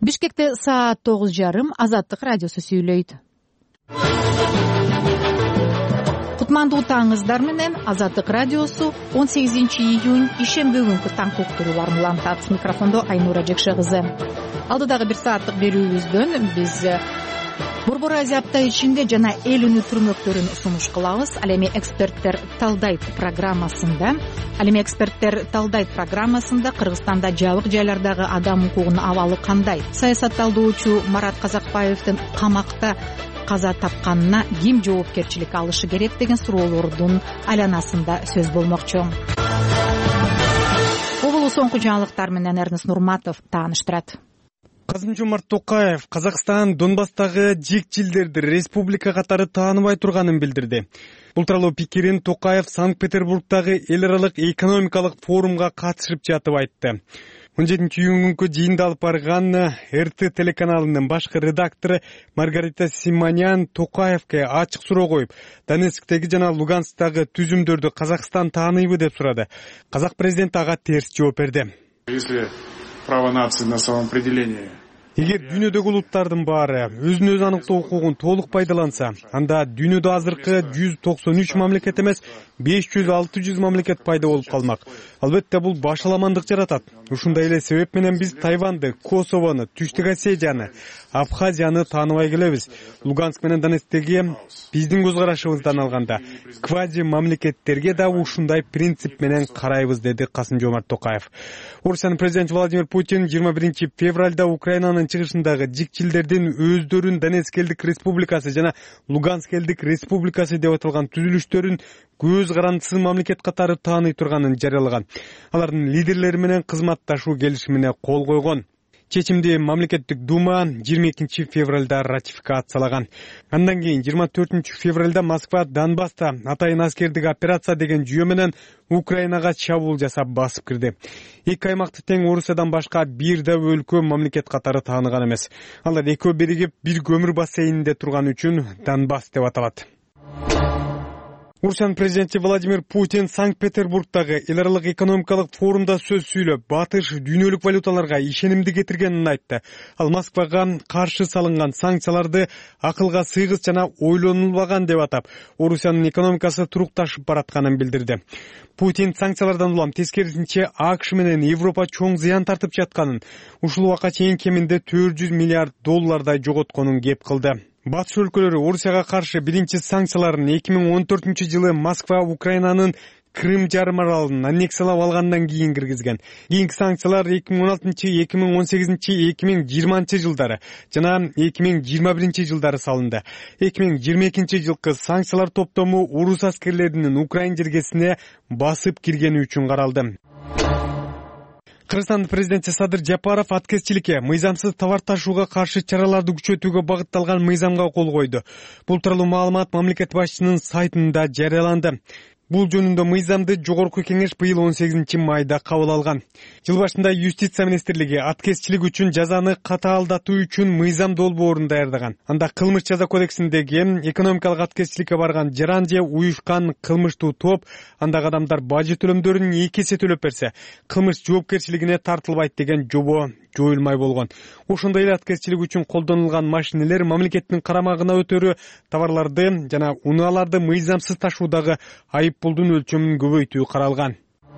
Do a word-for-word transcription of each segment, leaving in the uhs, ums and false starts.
Бишкекте саат тогуз жарым. Азаттык радиосу сүйлөйт. Кутмандуу таңыңыздар менен Азаттык радиосу он сегизинчи июнь ишемби күнкү таң уктурууларын улантат. Микрофондо Айнура Жекше кызы. Алдыдагы бир сааттык берүүбүздөн биз Борбор Азия апта ичинде жана эл өнүктүрмөктөрүн сунуш кылабыз. Ал эми эксперттер талдайт программасында, ал эми эксперттер талдайт программасында Кыргызстанда жабык жайлардагы адам укугунун абалы кандай? Саясатталдоочу Марат Казакбаевдин камакта каза тапканына ким жоопкерчилик алышы керек деген суроолордун айланасында сөз болмокчу. Бул соңку жаңылыктар менен Эрнест Нурматов тааныштырат. Касым-Жомарт Токаев Казакстан Донбасстагы жекчилдерди республика катары тааныбай турганын билдирди. Бул тууралуу пикирин Токаев Санкт-Петербургдагы эл аралык экономикалык форумга катышып жатып айтты. он жетинчи июнькү жыйында алып барган эр тэ телеканалынын башкы редактору Маргарита Симонян Токаевке ачык суроо коюп, Донецктеги жана Луганскдагы түзүмдөрдү Казакстан тааныйбы деп сурады. Казак президенти ага терс жооп берди. Если право нации на самоопределение. Эгер дүйнөдөгү улуттардын баары өзүн өзү аныктоо укугун толук пайдаланса, анда дүйнөдө азыркы жүз токсон үч мамлекет эмес, беш жүз алты жүз мамлекет пайда болуп калмак. Албетте бул башаламандык жаратат. Ушундай эле себеп менен биз Тайванды, Косовону, Түштүк Осетияны, Абхазияны тааныбай келебиз. Луганск менен Донецктеги биздин көз карашыбыздан алганда квази мамлекеттерге да ушундай принцип менен карайбыз, деди Касым-Жомарт Токаев. Орусиянын президенти Владимир Путин жыйырма биринчи февралда Украинанын чыгышындагы жикчилдердин өздөрүн Донецк элдик республикасы жана Луганск элдик республикасы деп аталган түзүлүштөрүн көз карандысыз мамлекет катары тааный турганын жарыялаган. Алардын лидерлери менен кызматташуу келишимине кол койгон. Чечимди мамлекеттик дума жыйырма экинчи февралда ратификациялаган. Андан кийин жыйырма төртүнчү февралда Москва Донбасста атайын аскердик операция деген жүйө менен Украинага чабуул жасап басып кирди. Эки аймакты тең Орусиядан башка бир да өлкө мамлекет катары тааныган эмес. Алар экөө биригип бир көмүр бассейнинде турган үчүн Донбасс деп аталат. Орусиянын президенти Владимир Путин Санкт-Петербургдагы эл аралык экономикалык форумда сөз сүйлөп, батыш дүйнөлүк валюталарга ишенимди кетиргенин айтты. Ал Москвага каршы салынган санкцияларды акылга сыйгыз жана ойлонулбаган деп атап, Орусиянын экономикасы турукташып баратканын билдирди. Путин санкциялардан улам тескерисинче АКШ менен Европа чоң зыян тартып жатканын, ушул убакка чейин кеминде төрт жүз миллиард доллардай жоготконун кеп кылды. Батыш өлкөлөрү Орусияга каршы биринчи санкцияларын эки миң он төртүнчү жылы Москва Украинанын Крым жарым аралын аннексиялап алгандан кийин киргизген. Кийинки санкциялар эки миң он алтынчы, эки миң он сегизинчи, эки миң жыйырманчы жылдары жана эки миң жыйырма биринчи жылдары салынды. эки миң жыйырма экинчи жылкы санкциялар топтому орус аскерлеринин Украин жергесине басып киргени үчүн каралды. Кыргызстандын президенти Садыр Жапаров аткезчиликке, мыйзамсыз товар ташууга каршы чараларды күчөтүүгө багытталган мыйзамга кол койду. Бул тууралуу маалымат мамлекет башчысынын сайтында жарыяланды. Бул жөнүндө мыйзамды жогорку кеңеш быйыл он сегизинчи майда кабыл алган. Жыл башында юстиция министрлиги аткезчилик үчүн жазаны катаалдатуу үчүн мыйзам долбоорун даярдаган. Анда кылмыш жаза кодексиндеги экономикалык аткезчиликке барган жаран же уюшкан кылмыштуу топ андагы адамдар бажы төлөмдөрүн эки эсе төлөп берсе, кылмыш жоопкерчилигине тартылбайт деген жобо жоюлмай болгон. Ошондой эле аткезчилик үчүн колдонулган машинелер мамлекеттин карамагына өтөрү, товарларды жана унааларды мыйзамсыз ташуудагы айыппулдун өлчөмүн көбөйтүү каралган.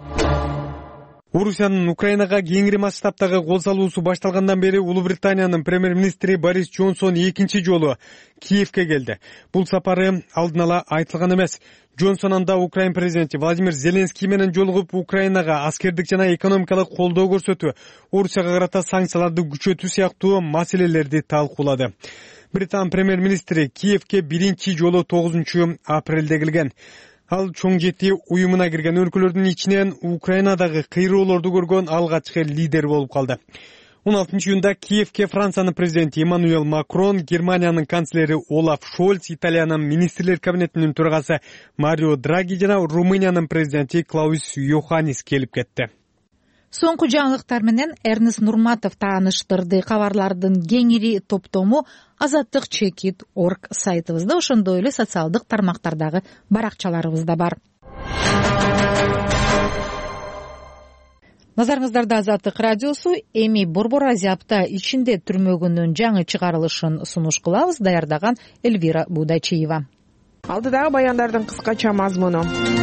Орусиянын Украинага кеңири масштабтагы кол салуусу башталгандан бери Улуу Британиянын премьер-министри Борис Джонсон экинчи жолу Киевке келди. Бул сапары алдын ала айтылган эмес. Джонсон анда Украин президенти Владимир Зеленский менен жолугуп, Украинага аскердик жана экономикалык колдоо көрсөтүү, Орусияга карата санкцияларды күчөтүү сыяктуу маселелерди талкуулады. Британ премьер-министри Киевке биринчи жолу тогузунчу апрелде келген. Ал чоң жети уюмуна кирген өлкөлөрдүн ичинен Украинадагы кыйроолорду көргөн алгачкы лидер болуп калды. он алтынчы июнда Киевке Франциянын президенти Эммануэл Макрон, Германиянын канцлери Олаф Шольц, Италиянын министрлер кабинетинин төрагасы Марио Драги жана Румыниянын президенти Клаус Йоханнис келип кетти. Соңку жаңылыктар менен Эрнест Нурматов тааныштырды. Кабарлардын кеңири топтому азаттык чекит точка орг сайтыбызда, ошондой эле социалдык тармактардагы баракчаларыбызда бар. Назарыңыздарда Азаттык радиосу. Эми Борбор Азия апта ичинде түрмөгүнүн жаңы чыгарылышын сунуш кылабыз. Даярдаган Эльвира Будачиева. Алдыдагы баяндардын кыскача мазмуну.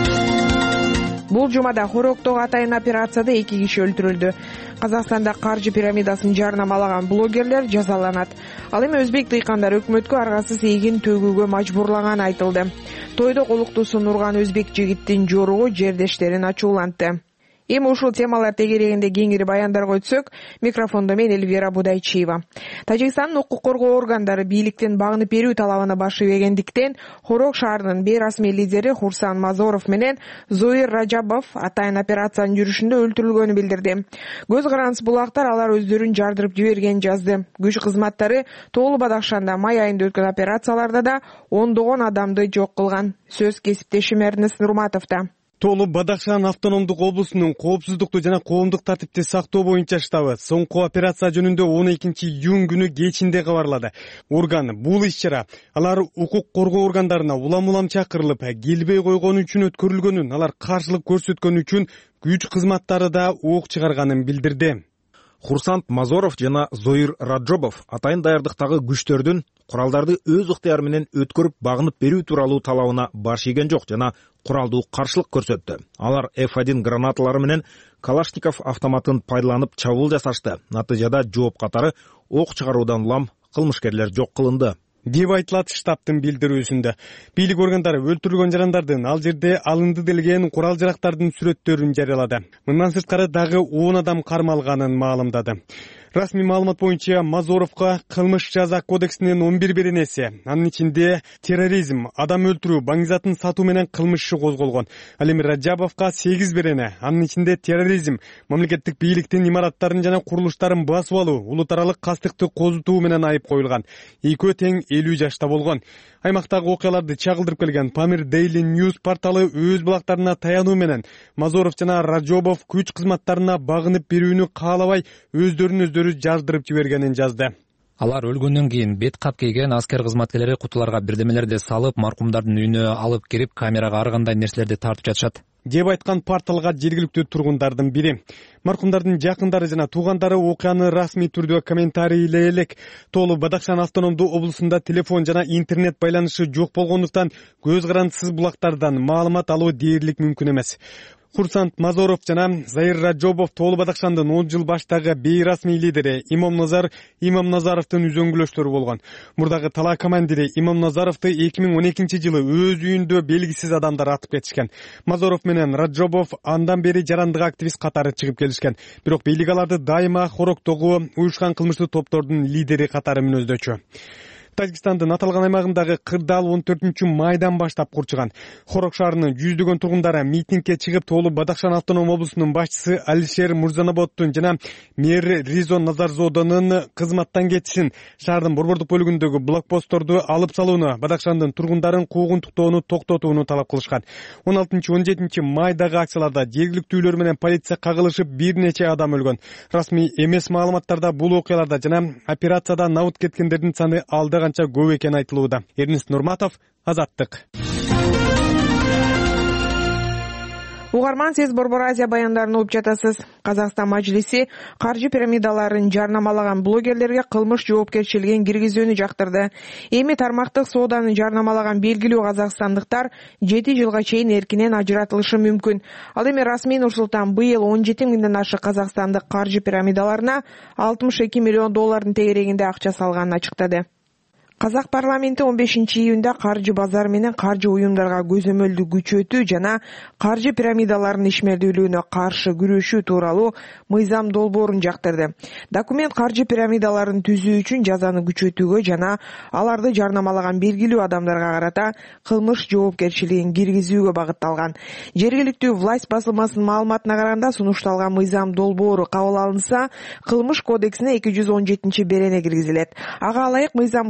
Бул жумада Хорогдогу атайын операцияда эки киши өлтүрүлдү. Казакстанда каржы пирамидасын жарнамалаган блогерлер жазаланат. Ал эми өзбек дыйкандары өкмөткө аргасыз эгин төгүүгө мажбурлаганы айтылды. Тойдо колуктуусун урган өзбек жигиттин жоругу жердештерин ачуулантты. Эми ушул темалар тегерегинде кеңири баяндарга өтсөк, микрофондо мен Эльвира Будайчиева. Тажикстандын укук коргоо органдары бийликтин багынып берүү талабына баш ийбегендиктен, Хорог шаарынын бейрасмий лидери Хурсан Мазоров менен Зоир Раджабов атайын операциянын жүрүшүндө өлтүрүлгөнү билдирди. Көз карандысыз булактар алар өздөрүн жардырып жибергенин жазды. Күч кызматтары Тоолу Бадахшанда май айында өткөн операцияларда да ондогон адамды жок кылган. Сөз кесиптешим Эрнест Нурматовдо. Тоолу Бадахшан автономдук облусунун коопсуздукту жана коомдук тартипти сактоо боюнча штабы соңку операция жөнүндө он экинчи июнь күнү кечинде кабарлады. Орган бул иш-чара алар укук коргоо органдарына улам-улам чакырылып, келбей койгону үчүн өткөрүлгөнүн, алар каршылык көрсөткөнү үчүн күч кызматтары да ок чыгарганын билдирди. Хурсан Мазоров жана Зоир Раджабов атайын даярдыктагы күчтөрдүн куралдарды өз ыктыяры менен өткөрүп багынып берүү тууралуу талабына баш ийген жок жана куралдуу каршылык көрсөттү. Алар эф один гранаталары менен Калашников автоматын пайдаланып чабуул жасашты. Натыйжада жооп катары ок чыгаруудан улам кылмышкерлер жок кылынды деп айтылат штабтын билдирүүсүндө. Бийлик органдары өлтүрүлгөн жарандардын ал жерде алынды делген курал жарактардын сүрөттөрүн жарыялады. Мындан сырткары дагы он адам кармалганын маалымдады. Расмий маалымат боюнча Мазоровго кылмыш жаза кодексинин он бир беренеси, анын ичинде терроризм, адам өлтүрүү, баңгизатын сатуу менен кылмыш иши козголгон. Ал эми Раджабовго сегиз берене, анын ичинде терроризм, мамлекеттик бийликтин имараттарын жана курулуштарын басып алуу, улут аралык кастыкты козутуу менен айып коюлган. Экөө тең элүү жашта болгон. Аймактагы окуяларды чагылдырып келген Pamir Daily News порталы өз булактарына таянуу менен Мазоров жана Раджабов күч кызматтарына багынып берүүнү каалабай өздөрүн өздөрү жардырып жибергенин жазды. Алар өлгөндөн кийин бет кап кийген аскер кызматкерлери кутуларга бирдемелерди салып, маркумдардын үйүнө алып кирип, камерага ар кандай нерселерди тартып жатышат деп айткан порталга жергиликтүү тургундардын бири. Маркумдардын жакындары жана туугандары окуяны расмий түрдө комментарийлей элек. Тоолу Бадахшан автономдуу облусунда телефон жана интернет байланышы жок болгондуктан көз карандысыз булактардан маалымат алуу дээрлик мүмкүн эмес. Хурсан Мазоров жана Зоир Раджабов Тоолу Бадахшандын он жыл баштагы бейрасмий лидери Имам Назар Имам Назаровдун үзөңгүлөштөрү болгон. Мурдагы талаа командири Имам Назаровду эки миң он экинчи жылы өз үйүндө белгисиз адамдар атып кетишкен. Мазоров менен Раджабов андан бери жарандык активист катары чыгып келишкен. Бирок бийлик аларды дайыма Хорогдогу уюшкан кылмыштуу топтордун лидери катары мүнөздөчү. Тажикстандын аталган аймагындагы кырдаал он төртүнчү майдан баштап курчуган. Хорог шаарынын жүздөгөн тургундары митингге чыгып, Тоолу Бадахшан автоном облусунун башчысы Алишер Мурзанабоддун жана мэр Ризо Назарзодонун кызматтан кетишин, шаардын борбордук бөлүгүндөгү блокпостторду алып салууну, Бадахшандын тургундарын куугунтуктоону токтотууну талап кылышкан. он алтынчы он жетинчи майдагы акцияларда жергиликтүүлөр менен полиция кагылышып бир нече адам өлгөн. Расмий эмес маалыматтарда бул окуяларда жана операцияда набыт кеткендердин саны алда канча көп экени айтылууда. Эрнест Нурматов, Азаттык. Угарман, сиз Борбор Азия баяндарын угуп жатасыз. Казакстан мажлиси каржы пирамидаларын жарнамалаган блогерлерге кылмыш жоопкерчилигин киргизүүнү жактырды. Эми тармактык сооданы жарнамалаган белгилүү казакстандыктар жети жылга чейин эркинен ажыратылышы мүмкүн. Ал эми расмий Нур-Султан быйыл он жети миңден ашык казакстандык каржы пирамидаларына алтымыш эки миллион доллардын тегерегинде акча салганын ачыктады. Казак парламенти он бешинчи июнда каржы базары менен каржы уюмдарга көзөмөлдү күчөтүү жана каржы пирамидаларынын ишмердүүлүгүнө каршы күрөшүү тууралуу мыйзам долбоорун жактырды. Документ каржы пирамидаларын түзүү үчүн жазаны күчөтүүгө жана аларды жарнамалаган белгилүү адамдарга карата кылмыш жоопкерчилигин киргизүүгө багытталган. Жергиликтүү власть басылмасынын маалыматына караганда, сунушталган мыйзам долбоору кабыл алынса, кылмыш кодексине эки жүз он жетинчи берене киргизилет. Ага ылайык мыйзам бузган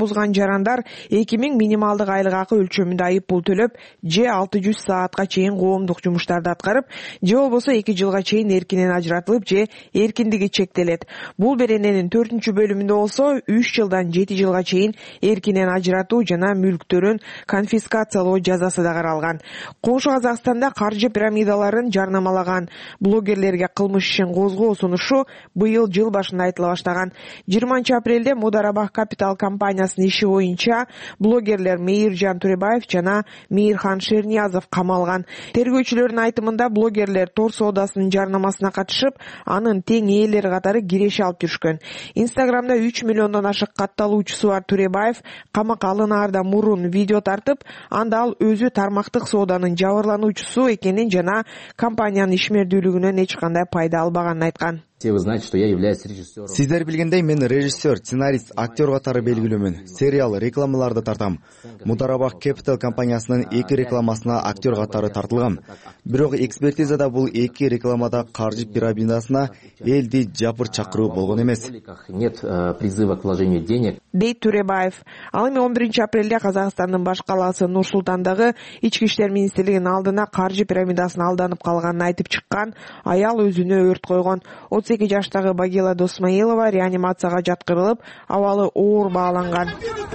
жарандар эки миң минималдык айлык акы өлчөмүндө айып пул төлөп, же алты жүз саатка чейин коомдук жумуштарды аткарып, же болбосо эки жылга чейин эркинен ажыратылып, же эркиндиги чектелет. Бул берененин төртүнчү бөлүмүндө болсо үч жылдан жети жылга чейин эркинен ажыратуу жана мүлктөрүн конфискациялоо жазасы да каралган. Коңшу Казакстанда каржы пирамидаларын жарнамалаган блогерлерге кылмыш ишин козгоо сунушу быйыл жыл башында айтыла баштаган. жыйырманчы апрелде Мударабах Капитал компаниясынын иши боюнча блогерлер Мейиржан Туребаев жана Мейирхан Шерниязов камалган. Тергөөчүлөрдүн айтымында блогерлер тор соодасынын жарнамасына катышып, анын тең ээлери катары киреше алып жүрүшкөн. Инстаграмда үч миллиондон ашык катталуучусу бар Туребаев камакка алынаардан мурун видео тартып, анда ал өзү тармактык сооданын жабырлануучусу экенин жана компаниянын ишмердүүлүгүнөн эч кандай пайда албаганын айткан. Вы знаете, что я являюсь режиссером. Сиздер билгендей, мен режиссер, сценарист, актер катары белгилүүмүн. Сериал, рекламаларды тартам. Мударабах Capital компаниясынын эки рекламасына актер катары тартылган. Бирок экспертизада бул эки рекламада каржы пирамидасына элди жапыр чакыруу болгон эмес. Нет призыва к вложению денег. Дейт Туребаев. Ал эми он биринчи апрелде Казакстандын баш калаасы Нур-Султандагы Ички иштер министрлигинин алдына каржы пирамидасына алданып калганын айтып чыккан аял өзүнө өрт койгон. отуз эки жаштагы Багила Досмаилова реанимацияга жаткырылып, абалы оор бааланган.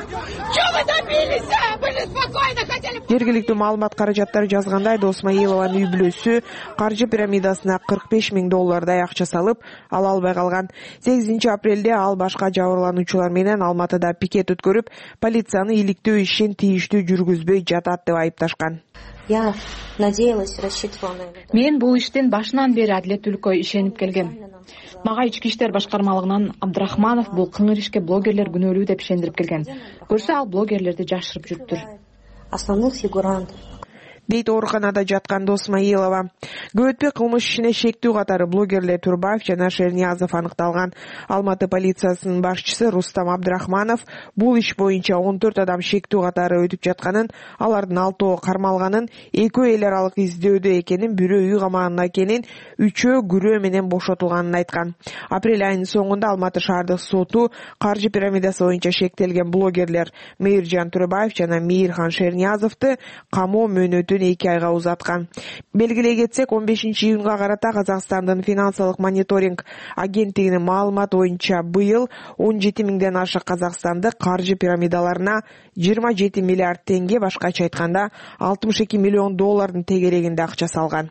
Жергиликтүү маалымат каражаттары жазгандай, Досмаилованын үй бүлөсү каржы пирамидасына кырк беш миң доллардай акча салып, ала албай калган. сегизинчи апрелде ал башка жабырлануучулар менен Алматыда пикет өткөрүп, полицияны иликтөө ишин тийиштүү жүргүзбөй жатат деп айыпташкан. Я надеялась, рассчитывала на это. Мен бул иштин башынан бери адилеттүүлүккө ишенип келгем. Мага ички иштер башкармалыгынан Абдрахманов бул кыңыр ишке блогерлер күнөөлүү деп ишендирип келген. Көрсө ал блогерлерди жашырып жүрүптүр. Основных фигурантов. Дейт ооруканада жаткан Досмаилова. Көп өтпөй кылмыш ишине шектүү катары блогерлер Турбаев жана Шерниязов аныкталган. Алматы полициясынын башчысы Рустам Абдрахманов бул иш боюнча он төрт адам шектүү катары өтүп жатканын, алардын алтоо кармалганын, экөө эл аралык издөөдө экенин, бирөө үй камагында экенин, үчөө күрөө менен бошотулганын айткан. Апрель айынын соңунда Алматы шаардык соту каржы пирамидасы боюнча шектелген блогерлер Мейиржан Туребаев жана Мейирхан Шерниязовду камоо мөөнөтүн эки айга узаткан. Белгилей кетсек, он бешинчи июнга карата Казакстандын финансылык мониторинг агенттигинин маалыматы боюнча быйыл он жети миңден ашык казакстандык каржы пирамидаларына жыйырма жети миллиард теңге, башкача айтканда алтымыш эки миллион доллардын тегерегинде акча салган.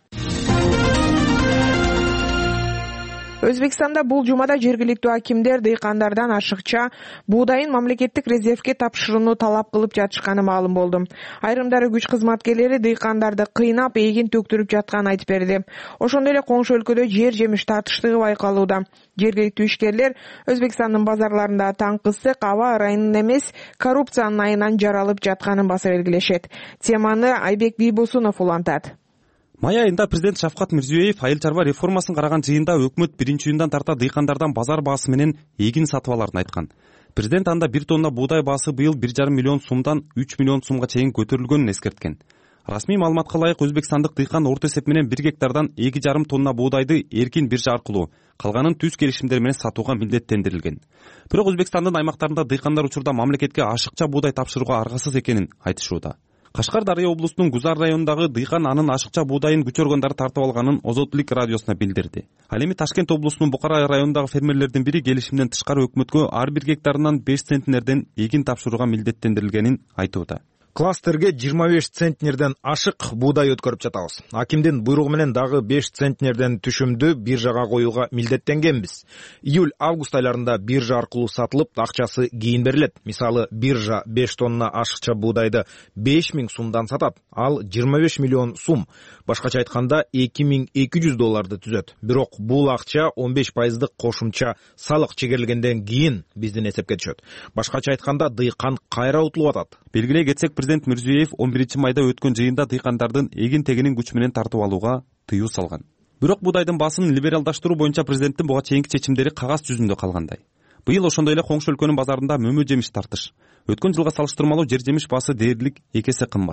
Өзбекстанда бул жумада жергиликтүү акимдер дыйкандардан ашыкча буудайын мамлекеттик резервге тапшырууну талап кылып жатышканы маалым болду. Айрымдары күч кызматкерлери дыйкандарды кыйнап, эгин төктүрүп жатканын айтып берди. Ошондой эле коңшу өлкөдө жер жемиш тартыштыгы байкалууда. Жергиликтүү ишкерлер Өзбекстандын базарларында таң ысык, аба ырайынын эмес, коррупциянын айынан жаралып жатканын баса белгилешет. Теманы Айбек Бийбосунов улантат. Май айында президент Шавкат Мирзиёев айыл чарба реформасын караган жыйында өкмөт биринчи июндан тарта дыйкандардан базар баасы менен эгин сатып аларын айткан. Президент анда бир тонна буудай баасы быйыл бир жарым миллион сумдан үч миллион сумга чейин көтөрүлгөнүн эскерткен. Расмий маалыматка ылайык, өзбекстандык дыйкан орто эсеп менен бир гектардан эки жарым тонна буудайды эркин биржа аркылуу, калганын түз келишимдер менен сатууга милдеттендирилген. Бирок Өзбекстандын аймактарында дыйкандар учурда мамлекетке ашыкча буудай тапшырууга аргасыз экенин айтышууда. Кашкар Дарыя облусунун Гузар районундагы дыйкан анын ашыкча буудайын күчөргөндөрдү тартып алганын Озотлик радиосуна билдирди. Ал эми Ташкент облусунун Букара районундагы фермерлердин бири келишимден тышкары өкмөткө ар бир гектарынан беш центнерден эгин тапшырууга милдеттендирилгенин айтууда. Кластерге жыйырма беш центнерден ашык буудай өткөрүп жатабыз. Акимдин буйругу менен дагы беш центнерден түшүмдү биржага коюуга милдеттенгенбиз. Июль-август айларында биржа аркылуу сатылып, акчасы кийин берилет. Мисалы, биржа беш тонна ашыкча буудайды беш миң сумдан сатат, ал жыйырма беш миллион сум. Башкача айтканда эки миң эки жүз долларды түзөт. Бирок бул акча он беш пайыздык кошумча салык чегерилгенден кийин биздин эсепке түшөт. Башкача айтканда дыйкан кайра утулуп атат. Белгилей кетсек, президент Мирзиёев он биринчи майда өткөн жыйында дыйкандардын эгин тегинин күчү менен тартып алууга тыюу салган. Бирок буудайдын баасын либералдаштыруу боюнча президенттин буга чейинки чечимдери кагаз жүзүндө калгандай. Быйыл ошондой эле коңшу өлкөнүн базарында мөмө жемиш тартыш. Өткөн жылга салыштырмалуу жер жемиш баасы дээрлик эки эсе кымбат.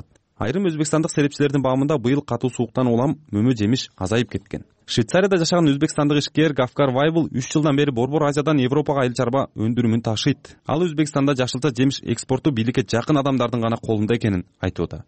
Айрым өзбекстандык серепчилердин баамында быйыл катуу сууктан улам мөмө жемиш азайып кеткен. Швейцарияда жашаган өзбекстандык ишкер Гафкар Вайбул үч жылдан бери Борбор Азиядан Европага айыл чарба өндүрүмүн ташыйт. Ал Өзбекстанда жашылча жемиш экспорту бийликке жакын адамдардын гана колунда экенин айтууда.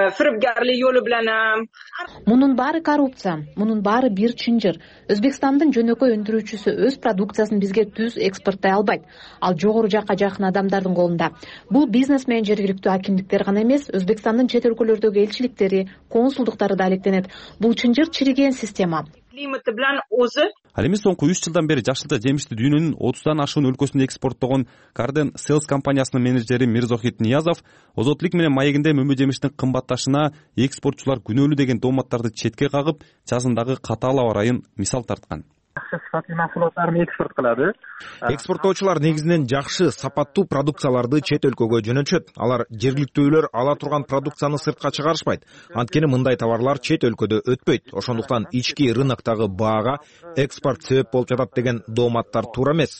Мунун баары коррупция, мунун баары бир чынжыр. Өзбекстандын жөнөкөй өндүрүүчүсү өз продукциясын бизге түз экспорттой албайт. Ал жогору жакка жакын адамдардын колунда. Бул бизнесмен жергиликтүү акимдиктер гана эмес, Өзбекстандын чет өлкөлөрдөгү элчиликтери, консулдуктары да алектенет. Бул чынжыр чириген система. Ал эми соңку үч жылдан бери жашылча жемишти дүйнөнүн отуздан ашуун өлкөсүнө экспорттогон Garden Sales компаниясынын менеджери Мирзохит Ниязов озотлук менен маегинде мөмө жемиштин кымбатташына экспортчулар күнөөлүү деген дооматтарды четке кагып, жазындагы катаал аба ырайын мисал тарткан. Экспорттоочулар негизинен жакшы сапаттуу продукцияларды чет өлкөгө жөнөтүшөт. Алар жергиликтүүлөр ала турган продукцияны сыртка чыгарышпайт. Анткени мындай товарлар чет өлкөдө өтпөйт. Ошондуктан ички рыноктогу баага экспорт себеп болуп жатат деген дооматтар туура эмес.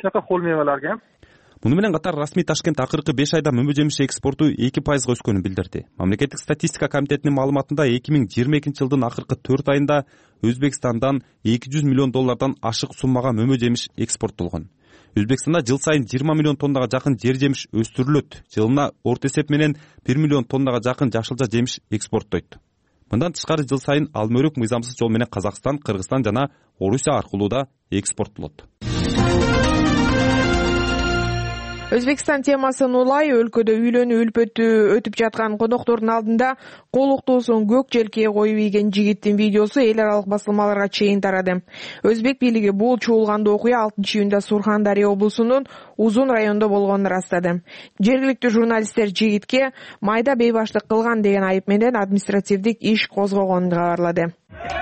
Муну менен катар расмий Ташкент акыркы беш айда мөмө жемиш экспорту эки пайызга өскөнүн билдирди. Мамлекеттик статистика комитетинин маалыматында эки миң жыйырма экинчи жылдын акыркы төрт айында Өзбекстандан эки жүз миллион доллардан ашык суммага мөмө жемиш экспорттолгон. Өзбекстанда жыл сайын жыйырма миллион тоннага жакын жер жемиш өстүрүлөт. Жылына орто эсеп менен бир миллион тоннага жакын жашылча жемиш экспорттойт. Мындан тышкары жыл сайын алмөрөк мыйзамсыз жол менен Казакстан, Кыргызстан жана Орусия аркылуу да экспорттолот. Өзбекстан темасын улай өлкөдө үйлөнүү үлпөтү өтүп жаткан коноктордун алдында колуктуусун көк желкеге коюп ийген жигиттин видеосу эл аралык басылмаларга чейин тарады. Өзбек бийлиги бул чуулгандуу окуя алтынчы июнда Сурхандария облусунун Узун районунда болгонун ырастады. Жергиликтүү журналисттер жигитке майда бейбаштык кылган деген айып менен административдик иш козгогонун кабарлады.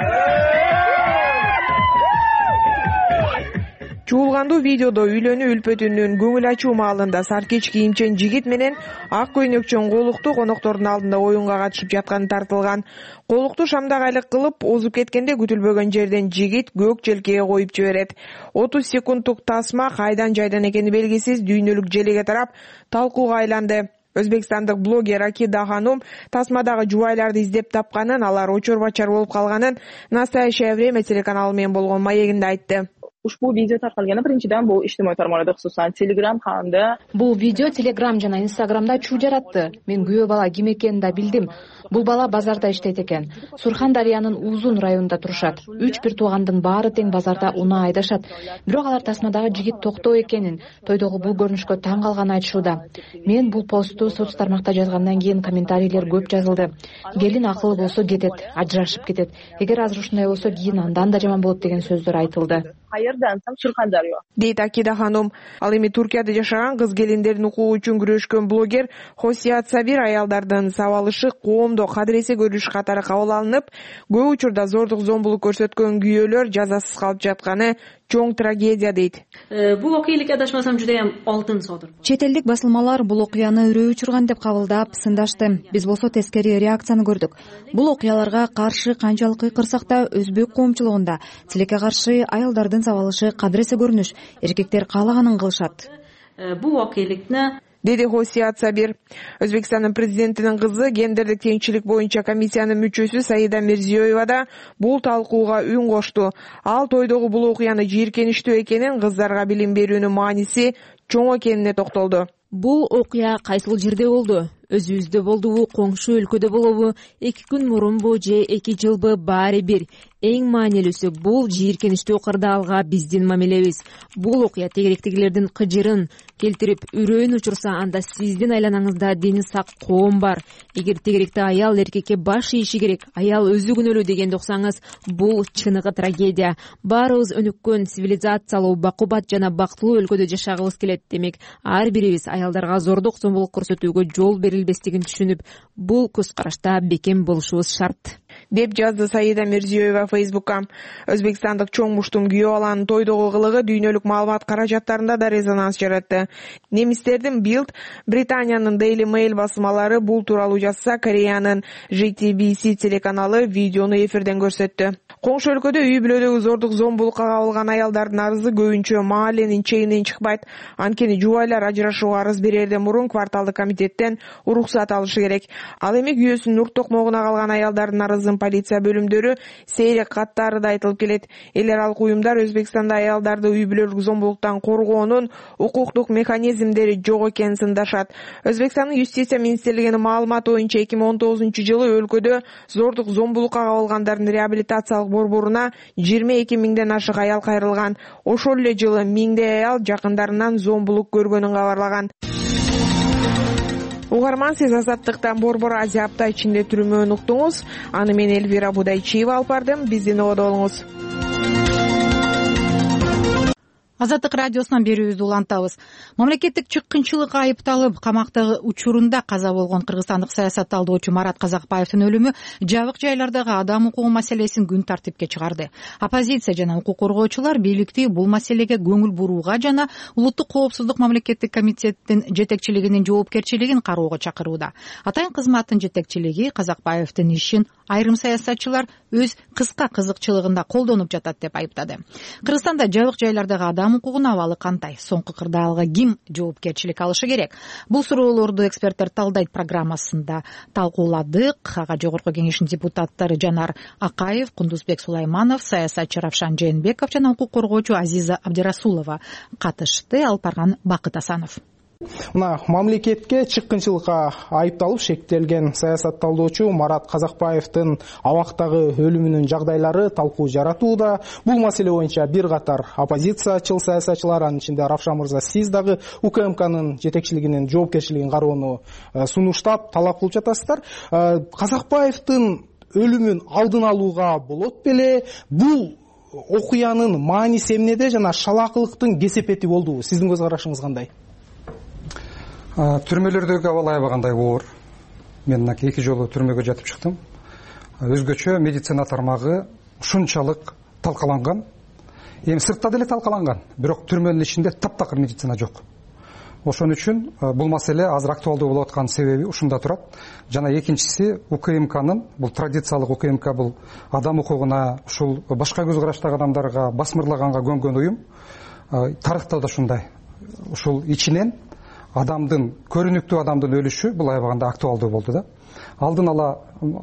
Чуулгандуу видеодо үйлөнүү үлпөтүнүн көңүл ачуу маалында саркеч кийимчен жигит менен ак көйнөкчөн колукту коноктордун алдында оюнга катышып жатканы тартылган. Колукту шамдагайлык кылып озуп кеткенде күтүлбөгөн жерден жигит көк желкеге коюп жиберет. отуз секундтук тасма кайдан жайдан экени белгисиз дүйнөлүк желеге тарап талкууга айланды. Өзбекстандык блогер Акида ханум тасмадагы жубайларды издеп тапканын, алар очор-бачар болуп калганын Настоящее время телеканалы менен болгон маегинде айтты. Ушбу видео таркалганы биринчиден бул иштимой тармактарда, кусусан Telegram каналында. Бул видео Telegram жана Instagramда чуу жаратты. Мен күйөө бала ким экенин да билдим. Бул бала базарда иштейт экен. Сурхандариянын Узун районунда турушат. Үч бир туугандын баары тең базарда унаа айдашат. Бирок алар тасмадагы жигит токтоо экенин, тойдогу бул көрүнүшкө таң калганын айтышууда. Мен бул постту соц тармакта жазгандан кийин комментарийлер көп жазылды. Келин акылы болсо кетет, ажырашып кетет. Эгер азыр ушундай болсо кийин андан да жаман болот деген сөздөр айтылды. Дейт Акида ханум. Ал эми Туркияда жашаган кыз келиндердин укугу үчүн күрөшкөн блогер Хосият Сабир аялдардын сабалышы коомдо кадыресе көрүш катары кабыл алынып, көп учурда зордук зомбулук көрсөткөн күйөөлөр жазасыз калып жатканы чоң трагедия дейт. Бул окуялык адашмасам жудайым алтын содур. Чет элдик басылмалар бул окуяны үрөө учурган деп кабылдап сындашты. Биз болсо тескери реакцияны көрдүк. Бул окуяларга каршы канчалык кырсак да өзбек коомчулугунда тилекке каршы аялдардын сабалышы кадыресе көрүнүш, эркектер каалаганын кылышат. Бул окуялыкны деди Хосият Сабир. Өзбекстандын президентинин кызы гендердик теңчилик боюнча комиссиянын мүчөсү Саида Мирзиёева да бул талкууга үн кошту. Ал тойдогу бул окуяны жийиркеничтүү экенин, кыздарга билим берүүнүн мааниси чоң экенине токтолду. Бул окуя кайсыл жерде болду? Өзүбүздө болдубу, коңшу өлкөдө болобу, эки күн мурунбу же эки жылбы баары бир. Эң маанилүүсү бул жийиркеничтүү кырдаалга биздин мамилебиз. Бул окуя тегеректегилердин кыжырын келтирип, үрөйүн учурса, анда сиздин айланаңызда дени сак коом бар. Эгер тегеректе аял эркекке баш ийиши керек, аял өзү күнөөлүү дегенди уксаңыз, бул чыныгы трагедия. Баарыбыз өнүккөн, цивилизациялуу, бакубат жана бактылуу өлкөдө жашагыбыз келет. Демек, ар бирибиз аялдарга зордук, зомбулук көрсөтүүгө жол берилбестигин түшүнүп, бул көз карашта бекем болушубуз шарт. деп жазды Саида Мирзиёева Фейсбукка. Өзбекстандык чоң муштун күйөө баланын тойдогу кылыгы дүйнөлүк маалымат каражаттарында да резонанс жаратты. Немистердин Bild, Британиянын Daily Mail басмалары бул тууралуу жазса, Кореянын J T B C телеканалы видеону эфирден көрсөттү. Коңшу өлкөдө үй бүлөдөгү зордук зомбулукка кабылган аялдардын арызы көбүнчө маалленин чегинен чыкпайт. Анткени жубайлар ажырашууга арыз берерден мурун кварталдык комитеттен уруксат алышы керек. Ал эми күйөөсүнүн урт токмогуна калган аялдардын арызын полиция бөлүмдөрү сейрек каттары да айтылып келет. Эл аралык уюмдар Өзбекстанда аялдарды үй бүлөлүк зомбулуктан коргоонун укуктук механизмдери жок экенин сындашат. Өзбекстандын юстиция министрлигинин маалыматы боюнча эки миң он тогузунчу жылы өлкөдө зордук зомбулукка кабылгандардын реабилитациялык борборуна жыйырма эки миңден ашык аял кайрылган. Ошол эле жылы миңдей аял жакындарынан зомбулук көргөнүн кабарлаган. Угарман, сиз Азаттыктан Борбор Азия апта ичинде түрмөөнү уктуңуз. Аны мен Элвира Будайчиева алып бардым. Биздин ободо болуңуз. Азаттык радиосунан берүүбүздү улантабыз. Мамлекеттик чыккынчылыкка айыпталып, камактагы учурунда каза болгон кыргызстандык саясатталдоочу Марат Казакбаевдин өлүмү жабык жайлардагы адам укугу маселесин күн тартипке чыгарды. Оппозиция жана укук коргоочулар бийликти бул маселеге көңүл бурууга жана улуттук коопсуздук мамлекеттик комитеттин жетекчилигинин жоопкерчилигин кароого чакырууда. Атайын кызматтын жетекчилиги Казакбаевдин ишин айрым саясатчылар өз кыска кызыкчылыгында колдонуп жатат деп айыптады. Кыргызстанда жабык жайлардагы адам укугунун абалы кандай? Соңку кырдаалга ким жоопкерчилик алышы керек? Бул суроолорду эксперттер талдайт программасында талкууладык. Ага жогорку кеңештин депутаттары Жанар Акаев, Кундузбек Сулайманов, саясатчы Равшан Жээнбеков жана укук коргоочу Азиза Абдирасулова катышты. Алып барган Бакыт Асанов. Мына мамлекетке чыккынчылыкка айыпталып шектелген саясатталдоочу Марат Казакбаевдин абактагы өлүмүнүн жагдайлары талкуу жаратууда. Бул маселе боюнча бир катар оппозициячыл саясатчылар, анын ичинде Равшан мырза, сиз дагы УКМКнын жетекчилигинин жоопкерчилигин кароону сунуштап талап кылып жатасыздар. Казакбаевдин өлүмүн алдын алууга болот беле? Бул окуянын мааниси эмнеде жана шалаакылыктын кесепети болдубу? Сиздин көз карашыңыз кандай? Түрмелердегі абал аябагандай оор. Мен эки жолу түрмөгө жатып чыктым. Өзгөчө медицина тармагы ушунчалык талкаланган. Эми сыртта деле талкаланган, бирок түрмөнүн ичинде таптакыр медицина жок. Ошон үчүн бул маселе азыр актуалдуу болуп аткан себеби ушунда турат. Жана экинчиси УКМКнын, бул традициялык УКМК, бул адам укугуна, ушул башка көз караштагы адамдарга басмырлаганга көнгөн уюм. Тарыхта да ушундай. Ушул ичинен адамдын, көрүнүктүү адамдын өлүшү бул аябаганда актуалдуу болду да. Алдын ала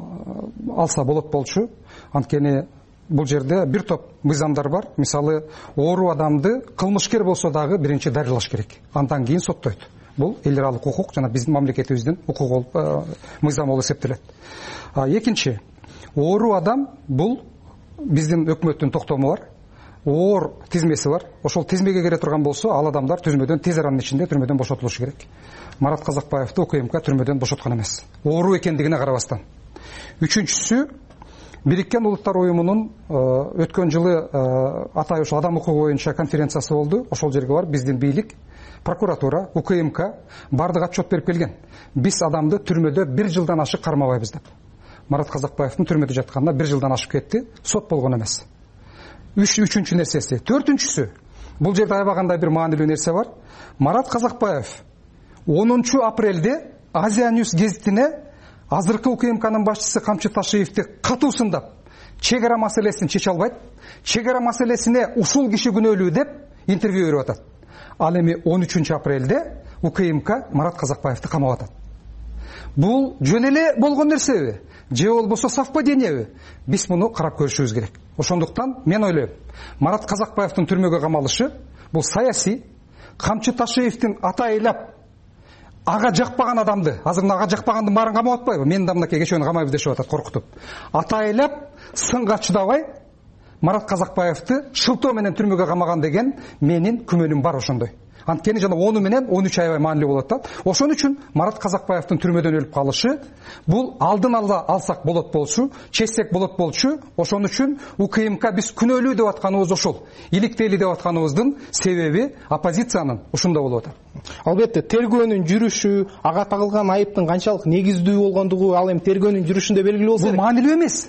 алса болот болчу. Анткени бул жерде бир топ мыйзамдар бар. Мисалы, оору адамды кылмышкер болсо дагы биринчи дарылаш керек. Андан кийин соттойт. Бул эл аралык укук жана биздин мамлекетибиздин укук болуп, мыйзам болуп эсептелет. Экинчи, оору адам бул биздин өкмөттүн токтому бар. Оор тизмеси бар. Ошол тизмеге кире турган болсо, ал адамдар түрмөдөн тез аранын ичинде түрмөдөн бошотулушу керек. Марат Казакбаевди УКМК түрмөдөн бошоткон эмес. Оору экендигине карабастан. Үчүнчүсү, Бириккен Улуттар уюмунун өткөн жылы атай ошол адам укугу боюнча конференциясы болду. Ошол жерге барып биздин бийлик, прокуратура, УКМК бардык отчет берип келген. Биз адамды түрмөдө бир жылдан ашык кармабайбыз деп. Марат Казакбаевдин түрмөдө жатканына бир жылдан ашып кетти. Сот болгон эмес. Үч үчүнчү нерсеси. Төртүнчүсү, бул жерде аябагандай бир маанилүү нерсе бар. Марат Казакбаев онунчу апрелде Азия Ньюс гезитине азыркы УКМКнын башчысы Камчы Ташиевди катуу сындап, чек ара маселесин чече албайт, чек ара маселесине ушул киши күнөөлүү деп интервью берип атат. Ал эми он үчүнчү апрелде УКМК Марат Казакбаевди камап атат. Бул жөн эле болгон нерсеби? Же болбосо совпадениеби? Биз муну карап көрүшүбүз керек. Ошондуктан мен ойлойм, Марат Казакбаевдин түрмөгө камалышы бул саясий, Камчы Ташиевдин атайлап ага жакпаган адамды, азыр ага жакпагандын баарын камап атпайбы? Мен да мынакей кечөөнү камайбыз дешип атат, коркутуп. Атайлап сынга чыдабай Марат Казакбаевди шылтоо менен түрмөгө камаган деген менин күмөнүм бар ошондой. Анткени жана onu менен он үч аябай маанилүү болот да. Ошон үчүн Марат Казакбаевдин түрмөдөн өлүп калышы бул алдын ала алсак болот болчу, чечсек болот болчу. Ошон үчүн УКМК биз күнөөлүү деп атканыбыз ошол. Иликтели деп атканыбыздын себеби оппозициянын ушунда болуп атат. Албетте, тергөөнүн жүрүшү, ага тагылган айыптын канчалык негиздүү болгондугу ал эми тергөөнүн жүрүшүндө белгилүү болсо керек. Бул маанилүү эмес.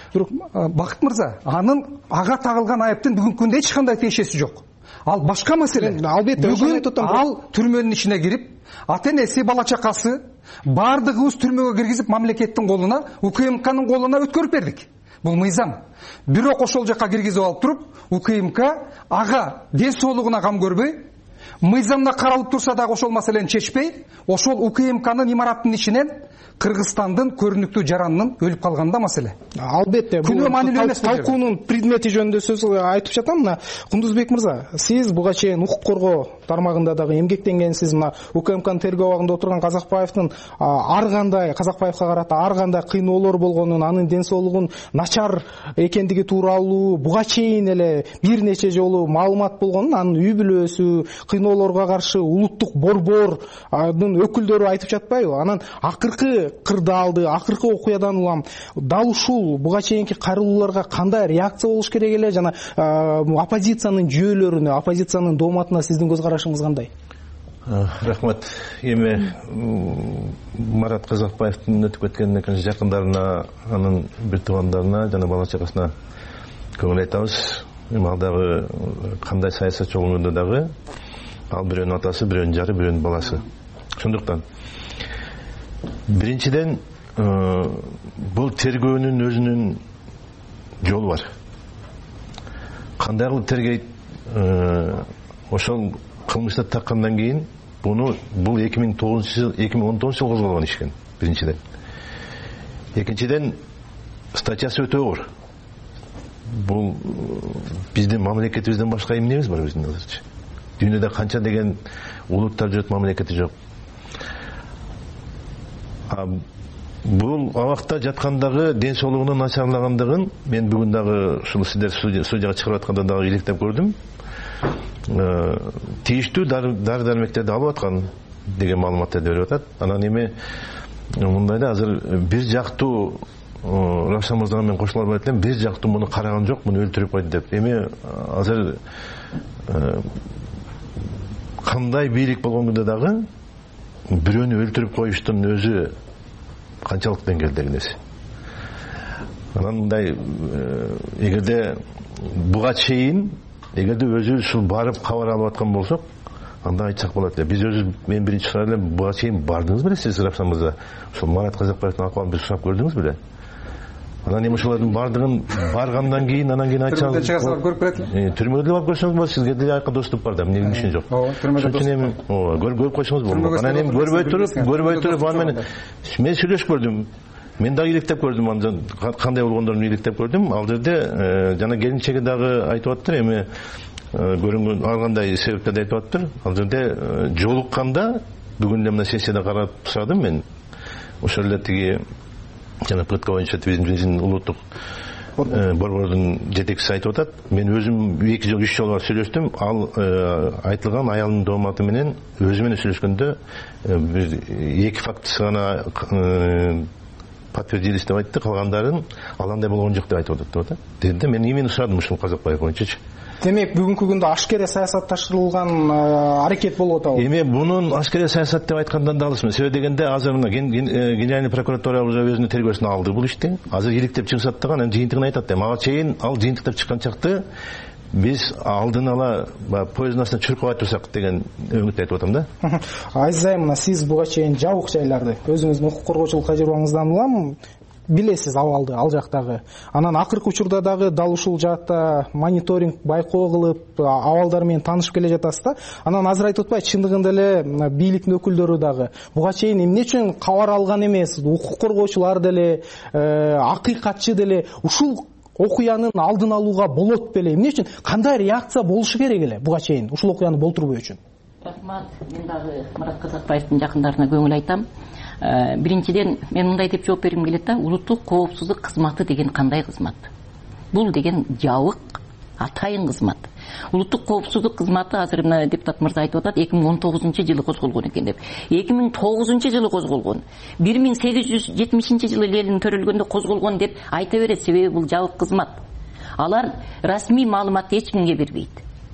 бирок Бакыт мырза, анын ага тагылган айыптын бүгүнкү күндө эч кандай тиешеси жок. Ал башка маселе. Албетте, бүгүн ал түрмөнүн ичине кирип, ата энеси, бала чакасы баардыгыбыз түрмөгө киргизип, мамлекеттин колуна, УКМКнын колуна өткөрүп бердик. Бул мыйзам. Бирок ошол жака киргизип алып туруп, УКМК ага ден соолугуна кам көрбөй, мыйзамда каралып турса дагы ошол маселени чечпей, ошол УКМКнын имараттын ичинен Кыргызстандын көрүнүктүү жаранынын өлүп калганда маселе. Албетте, бул талкуунун предмети жөнүндө сөз айтып жатам. Мына Кундузбек мырза, сиз буга чейин укук коргоо тармагында дагы эмгектенгенсиз. Мына УКМКнын тергөө абагында отурган Казакбаевдин ар кандай Казакбаевга карата ар кандай кыйноолор болгонун, анын ден соолугун начар экендиги тууралуу буга чейин эле бир нече жолу маалымат болгонун, анын үй бүлөсү, кыйноолорго каршы улуттук борбордун өкүлдөрү айтып жатпайбы? Анан акыркы кырдаалды, акыркы окуядан улам дал ушул буга чейинки кайрылууларга кандай реакция болуш керек эле жана оппозициянын жүйөлөрүнө, оппозициянын дооматына сиздин көз карашыңыз кандай? Рахмат. Эми Марат Казакбаевдин өтүп кеткенине жакындарына, анын бир туугандарына жана бала чагасына көңүл айтабыз. Эми ал дагы кандай саясатчы болгондо дагы ал бирөөнүн атасы, бирөөнүн жары, бирөөнүн баласы. Ошондуктан биринчиден бул тергөөнүн өзүнүн жолу бар. Кандай кылып тергейт? Ошол кылмышты таккандан кийин буну бул эки миң он тогузунчу жыл козголгон иш экен, биринчиден. Экинчиден статьясы өтө оор. Бул биздин мамлекетибизден башка эмнебиз бар биздин азырчы? Дүйнөдө канча деген улуттар жүрөт, мамлекети жок. Бул абакта жаткандагы ден соолугунун начарлагандыгын мен бүгүн дагы ушул сиздер судьяга чыгарып атканда дагы иликтеп көрдүм. Тийиштүү дары дармектерди алып аткан деген маалыматтарды берип атат. Анан эми мындай да азыр бир жактуу Равшан мырзага мен кошула албайт элем, бир жактуу муну караган жок, муну өлтүрүп койду деп. Эми азыр кандай бийлик болгондо дагы бирөөнү өлтүрүп коюштун өзү канчалык деңгээлдеги нерсе. Анан мындай эгерде буга чейин эгерде өзүбүз ушул барып кабар алып аткан болсок, анда айтсак болот эле. Биз өзүбүз мен биринчи сурар элем, буга чейин бардыңыз беле сиз Равшан мырза? Ушул Марат Казакбаевдин акыбалын бир сурап көрдүңүз беле? Анан эми ошолордун бардыгын баргандан кийин, анан кийин айтсаңыз, көрүп берет эле. Түрмөгө деле барып көрсөңүз болот, сизге деле айкын доступ бар да, эмне ишин жок. Ооба, түрмөгө доступ. Ооба, көрүп койсоңуз болот. Анан эми көрбөй туруп, көрбөй туруп аны менен мен сүйлөшүп көрдүм. Мен дагы иликтеп көрдүм, андан кандай болгондорун иликтеп көрдүм. Ал жерде жана келинчеги дагы айтып аттыр, эми көрүнгөн ар кандай себептерди айтып аттыр. Ал жерде жолукканда бүгүн эле мына сессияда карап сурадым мен. Ошол эле тиги жана пытка боюнча биздин улуттук борбордун жетекчиси айтып атат. Мен өзүм эки жыл, үч жолу барып сүйлөштүм. Ал айтылган аялынын дооматы менен өзү менен сүйлөшкөндө бир эки фактысы гана подтвердились деп айтты, калгандарын ал андай болгон жок деп айтып атат деп атат. Дегенде мен именно сурадым ушул Казакбаев боюнчачы. Демек бүгүнкү күндө ашкере саясатташтырылган аракет болуп атабы? Эми бунун ашкере саясат деп айткандан да алысмын. Себеби дегенде азыр мына генеральный прокуратура уже өзүнүн тергөөсүнө алды бул ишти. Азыр иликтеп чыгышат дагы, анан жыйынтыгын айтат да. Мага чейин ал жыйынтыктап чыккан чакты биз алдын ала поезддин астына чуркабай турсак деген үмүт айтып атам да. Азиз айым, мына сиз буга чейин жабык жайларды өзүңүздүн укук коргоочулук тажрыйбаңыздан улам билесиз абалды ал жактагы. Анан акыркы учурда дагы дал ушул жакта мониторинг, байкоо кылып, абалдар менен таанышып келе жатасыз да. Анан азыр айтып атпайбы, чындыгында эле бийликтин өкүлдөрү дагы буга чейин эмне үчүн кабар алган эмес, укук коргоочулар деле, акыйкатчы деле ушул окуянын алдын алууга болот беле? Эмне үчүн, кандай реакция болушу керек эле буга чейин ушул окуяны болтурбоо үчүн? Рахмат. Мен дагы Марат Казакбаевдин жакындарына көңүл айтам. Биринчиден мен мындай деп жооп бергим келет да, улуттук коопсуздук кызматы деген кандай кызмат? Бул деген жабык, атайын кызмат. Улуттук коопсуздук кызматы азыр мына депутат мырза айтып атат, эки миң он тогузунчу жылы козголгон экен деп. эки миң тогузунчу жылы козголгон. бир миң сегиз жүз жетимишинчи жылы Ленин төрөлгөндө козголгон деп айта берет, себеби бул жабык кызмат. Алар расмий маалыматты эч кимге бербейт.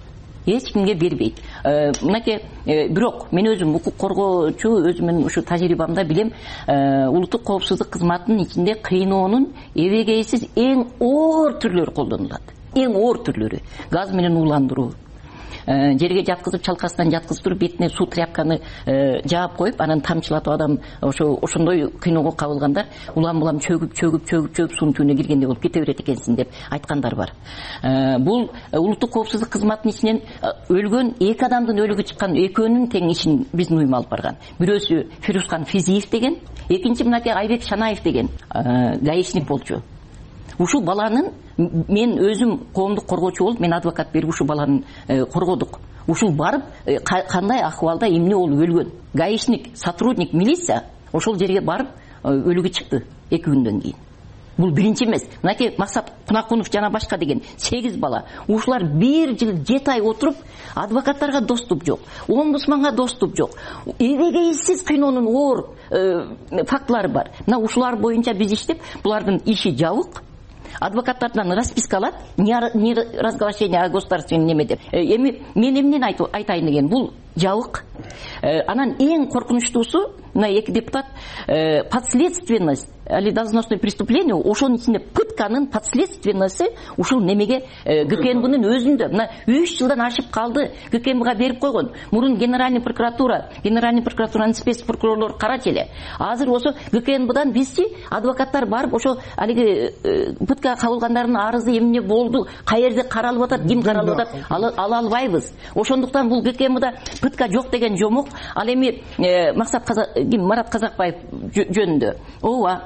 эч кимге бербейт. Мынакей бирок мен өзүм укук коргоочу, өзүмдүн ушу тажрыйбамда билем, улуттук коопсуздук кызматынын ичинде кыйноонун эбегейсиз эң оор түрлөрү колдонулат. Эң оор түрлөрү газ менен ууландыруу, жерге жаткызып, чалкасынан жаткызып туруп, бетине суу тряпканы жаап коюп, анан тамчылатып, адам ошо ошондой кыйноого кабылгандар улам улам чөгүп чөгүп чөгүп чөгүп суунун түбүнө киргендей болуп кете берет экенсиң деп айткандар бар. Бул улуттук коопсуздук кызматынын ичинен өлгөн эки адамдын өлүгү чыккан, экөөнүн тең ишин биздин уюм алып барган. Бирөөсү Фирузкан Физиев деген, экинчи мынакей Айбек Шанаев деген гаишник болчу. Ушул баланын мен өзүм коомдук коргоочу болуп, мен адвокат берип ушул баланы коргодук. Ушул барып кандай акыбалда, эмне болуп өлгөн. Гаишник, сотрудник милиция ошол жерге барып өлүгү чыкты эки күндөн кийин. Бул биринчи эмес. Мынакей Максат Кунакунов жана башка деген сегиз бала. Ушулар бир жыл жети ай отуруп, адвокаттарга доступ жок, омбудсманга доступ жок. Эбегейсиз кыйноонун оор фактылары бар. Мына ушулар боюнча биз иштеп, булардын иши жабык. Адвокаттардан расписка алат, не разглашение о государственном неме деп. Эми мен эмнени айтайын деген, бул жабык. Анан эң коркунучтуусу, мына эки депутат, подследственность или должностное преступление, ошонун ичинде пытканын подследственности ушул немеге ГКНБнын өзүндө. Мына үч жылдан ашып калды, ГКНБга берип койгон. Мурун генеральный прокуратура, генеральный прокуратуранын спецпрокурорлору карачы эле. Азыр ошо ГКНБдан бизчи адвокаттар барып, ошо алиги пытка кабылгандардын арызы эмне болду, каерде каралып атат, ким каралып атат, ала албайбыз. Ошондуктан бул ГКНБда пытка жок деген жомук. Ал эми Максат Марат Казакбаев жөнүндө. Ооба,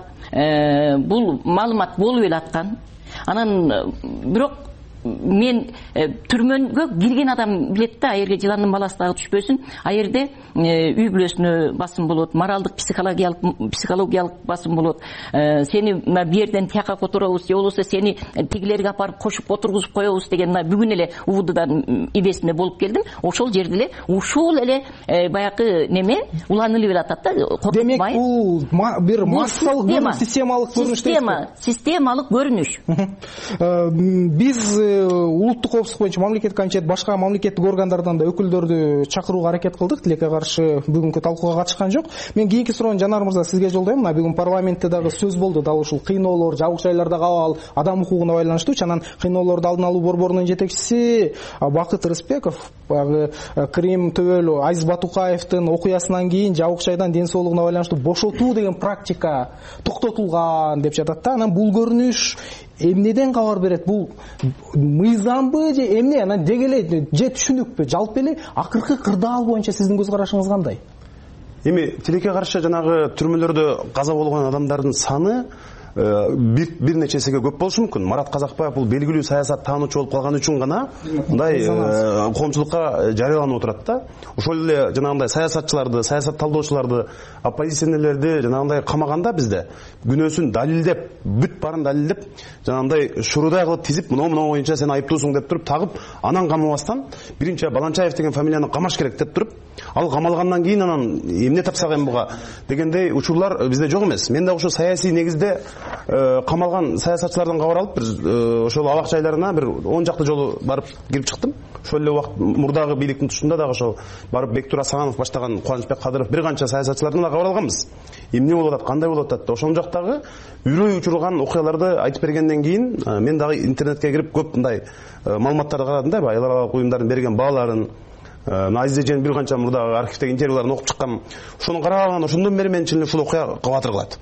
бул маалымат болуп эле аткан. Анан бирок мен түрмөнгө кирген адам билет да, аерге жыландын баласы дагы түшпөсүн. Аерде үй бүлөсүнө басым болот, моралдык, психологиялык психологиялык басым болот. Сени мына бу жерден тияка которобуз, же болбосо сени тигилерге апарып кошуп отургузуп коебуз деген мына бүгүн эле УВДдан ибесинде болуп келдим. Ошол жерде эле ушул эле баягы неме уланылып эле атат да. Демек бул бир массалык, системалык көрүнүш. Система, системалык көрүнүш. Биз улуттук коопсуздук боюнча мамлекеттик комитет башка мамлекеттик органдардан да өкүлдөрдү чакырууга аракет кылдык. Тилекке каршы бүгүнкү талкууга катышкан жок. Мен кийинки суроону Жанар мырза сизге жолдойм. Мына бүгүн парламентте дагы сөз болду. Дал ушул кыйноолор, жабык жайларда кабыл, адам укугуна байланыштуу. Анан кыйноолорду алдын алуу борборунун жетекчиси Бакыт Рыспеков баягы Крим төбөлү Азиз Батукаевдин окуясынан кийин жабык жайдан ден соолугуна байланыштуу бошотуу деген практика токтотулган деп жатат да. Анан бул көрүнүш эмнеден кабар берет? Бул мыйзамбы же эмне? Анан деги эле же түшүнүкпү? Жалпы эле акыркы кырдаал боюнча сиздин көз карашыңыз кандай? Эми тилекке каршы жанагы түрмөлөрдө каза болгон адамдардын саны бир бир нечесиге көп болушу мүмкүн. Марат Казакбаев бул белгилүү саясат таануучу болуп калган үчүн гана мындай коомчулукка жарыяланып отурат да. Ошол эле жанагындай саясатчыларды, саясат талдоочуларды, оппозиционерлерди жанагындай камаганда бизде күнөөсүн далилдеп, бүт баарын далилдеп, жанагындай шурудай кылып тизип, мына мына боюнча сен айыптуусуң деп туруп тагып, анан камабастан биринчи Баланчаев деген фамилияны камаш керек деп туруп, ал камалгандан кийин анан эмне тапсак эми буга дегендей учурлар бизде жок эмес. Мен да ошо саясий негизде камалган саясатчылардан кабар алып, бир ошол абак жайларына бир он жакты жолу барып кирип чыктым. Ошол эле убакыт мурдагы бийликтин тушунда дагы ошол барып Бектур Асанов баштаган Кубанычбек Кадыров бир канча саясатчылардан да кабар алганбыз. Эмне болуп атат, кандай болуп атат. Ошол жактагы үрөй учурган окуяларды айтып бергенден кийин мен дагы интернетке кирип көп мындай маалыматтарды карадым да, айыл аралык уюмдардын берген бааларын, Азиз эженин бир канча мурдагы архивдеги интервьюларын окуп чыккам. Ошону караган, ошондон бери мен чын эле ушул окуя кабатыр кылат.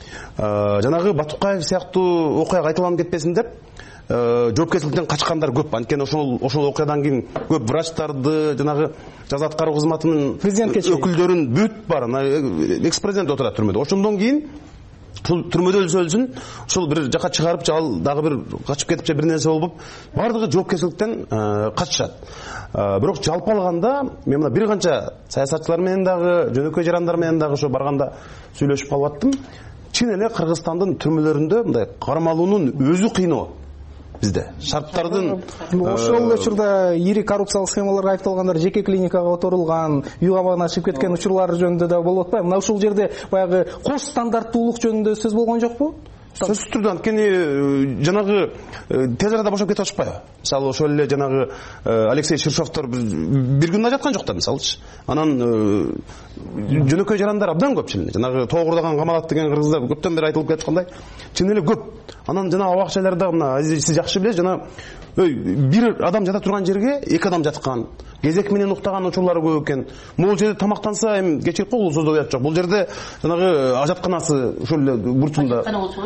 Жанагы Батукаев сыяктуу окуя кайталанып кетпесин деп жоопкерчиликтен качкандар көп. Анткени ошол ошол окуядан кийин көп врачтарды, жанагы жаза аткаруу кызматынын өкүлдөрүн бүт бар, экс-президент отурат түрмөдө. Ошондон кийин ушул түрмөдө өлсө өлсүн, ушул бир жака чыгарып же ал дагы бир качып кетип же бир нерсе болуп, бардыгы жоопкерчиликтен качышат. Бирок жалпы алганда мен мына бир канча саясатчылар менен дагы, жөнөкөй жарандар менен дагы ошо барганда сүйлөшүп калып аттым. Чын эле Кыргызстандын түрмөлөрүндө мындай кармалуунун өзү кыйноо бизде. Шарттардын ошол учурда ири коррупциялык схемаларга айыпталгандар жеке клиникага отурулган, үй камагына чыгып кеткен учурлар жөнүндө да болуп атпайбы? Мына ушул жерде баягы кош стандарттуулук жөнүндө сөз болгон жокпу? токтолду. Сөзсүз түрдө анткени жанагы тез арада бошоп кетип атышпайбы? Мисалы ошол эле жанагы Алексей Шершовдор бир күндө жаткан жок да, мисалычы. Анан жөнөкөй жарандар абдан көп чын эле. Жанагы тоогурдаган камалат деген кыргыздар көптөн бери айтылып келаткандай, чын эле көп. Анан жана абакчаларда мына Азиз сиз жакшы билесиз, жана бир адам жата турган жерге эки адам жаткан, кезек менен уктаган учурлары көп экен. Могул жерде тамактанса, эми кечирип кой, улуусузда уят жок. Бул жерде жанагы ажатканасы ошол эле бурчунда.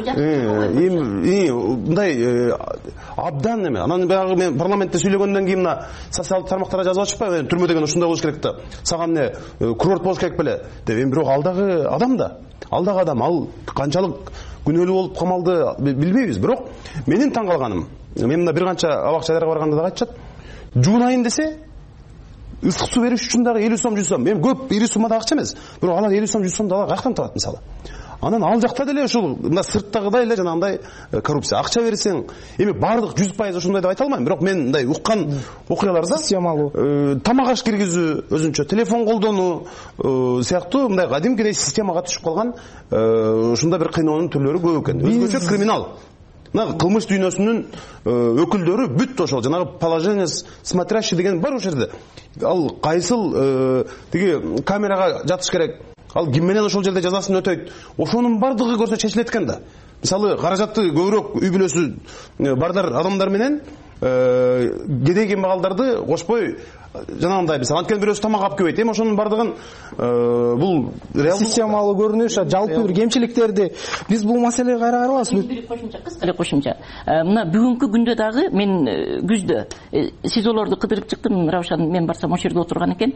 Эми мындай абдан эме. Анан баягы мен парламентте сүйлөгөндөн кийин мына социалдык тармактарга жазып атышпайбы? Түрмө деген ушундай болуш керек да. Сага эмне курорт болуш керек беле деп. Эми бирок алдагы адам да. Алдагы адам ал канчалык күнөөлүү болуп камалды билбейбиз. Бирок менин таң калганым, мен мына бир канча абакчаларга барганда да айтышат. Жуунайын десе ысык суу бериш үчүн дагы элүү сом жүз сом. Эми көп ири суммада акча эмес. Бирок алар элүү сом жүз сом дагы каяктан табат мисалы. Анан ал жакта деле ушул мына сырттагыдай эле жанагындай коррупция. Акча берсең, эми бардык жүз пайыз ушундай деп айта алмайм. Бирок мен мындай уккан окуяларда системалуу тамак аш киргизүү, өзүнчө телефон колдонуу сыяктуу мындай кадимкидей системага түшүп калган ушундай бир кыйноонун түрлөрү көп экен. Өзгөчө криминал. Мына кылмыш дүйнөсүнүн өкүлдөрү бүт ошол жанагы положение смотрящий деген бар ошол жерде. Ал кайсыл тиги камерага жатыш керек, ал ким менен ошол жерде жазасын өтөйт, ошонун бардыгы көрсө чечилет экен да. Мисалы каражаты көбүрөөк үй бүлөсү бардар адамдар менен кедей кембагалдарды кошпой жанагындай мисалы анткени бирөөсү тамак алып келбейт. Эми ошонун бардыгын бул реалдуу системалуу көрүнүш, жалпы бир кемчиликтерди биз бул маселеге кайра каралабыз. Бир кошумча, кыска эле кошумча. Мына бүгүнкү күндө дагы мен күздө сизолорду кыдырып чыктым. Равшан мен барсам ошол жерде отурган экен.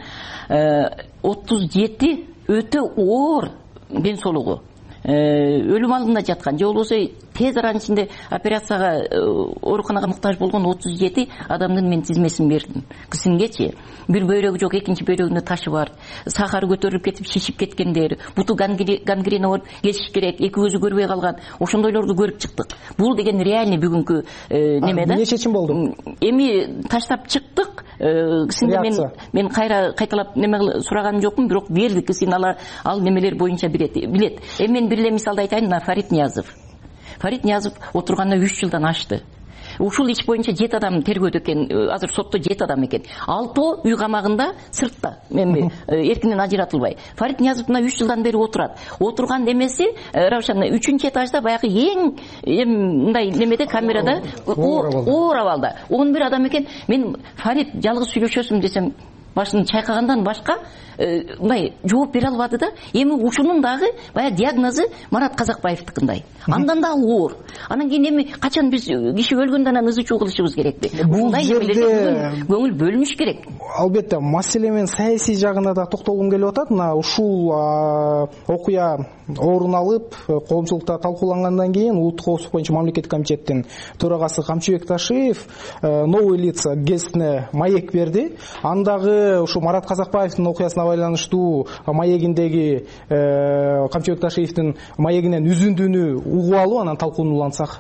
отуз жети өтө оор ден соолугу өлүм алдында жаткан, же болбосо тез аранын ичинде операцияга ооруканага муктаж болгон отуз жети адамдын мен тизмесин бердим. Кысингечи бир бөйрөгү жок, экинчи бөйрөгүндө ташы бар, сахары көтөрүлүп кетип шишип кеткендер, буту гангрена болуп кетиш керек, эки көзү көрбөй калган, ошондойлорду көрүп чыктык. Бул деген реальный бүгүнкү неме да. Эмне чечим болду? Эми таштап чыктык. Кысинде мен мен кайра кайталап неме сураганым жокмун, бирок бердик. Кысин ала ал немелер боюнча билет. Билет. Эми мен бир эле мисалды айтайын, мына Фарид Ниязов. Фарид Ниязов отурганына үч жылдан ашты. Ушул иш боюнча жети адам тергөөдө экен, азыр сотто жети адам экен. алтоо үй камагында, сыртта, эми эркинен ажыратылбай. Фарид Ниязов мына үч жылдан бери отурат. Отурган демеси Равшан үчүнчү этажда баягы эң мындай немеде камерада оор абалда он бир адам экен. Мен Фарид жалгыз сүйлөшөсүм десем башын чайкагандан башка мындай жооп бере албады да. Эми ушунун дагы баягы диагнозу Марат Казакбаевдикиндай. Андан да оор. Анан кийин эми качан биз киши өлгөндөн анан ызы чуу кылышыбыз керекпи? Ушундай немелерге көңүл бөлүнүш керек. Албетте, маселе менен саясий жагына да токтолгум келип атат. Мына ушул окуя орун алып, коомчулукта талкуулангандан кийин улуттук коопсуздук боюнча мамлекеттик комитеттин төрагасы Камчыбек Ташиев новый лица гезитине маек берди. Андагы ушу Марат Казакбаевдин окуясына байланыштуу маегиндеги Камчыбек Ташиевдин маегинен үзүндүүнү угуп алуу, анан талкуулансак.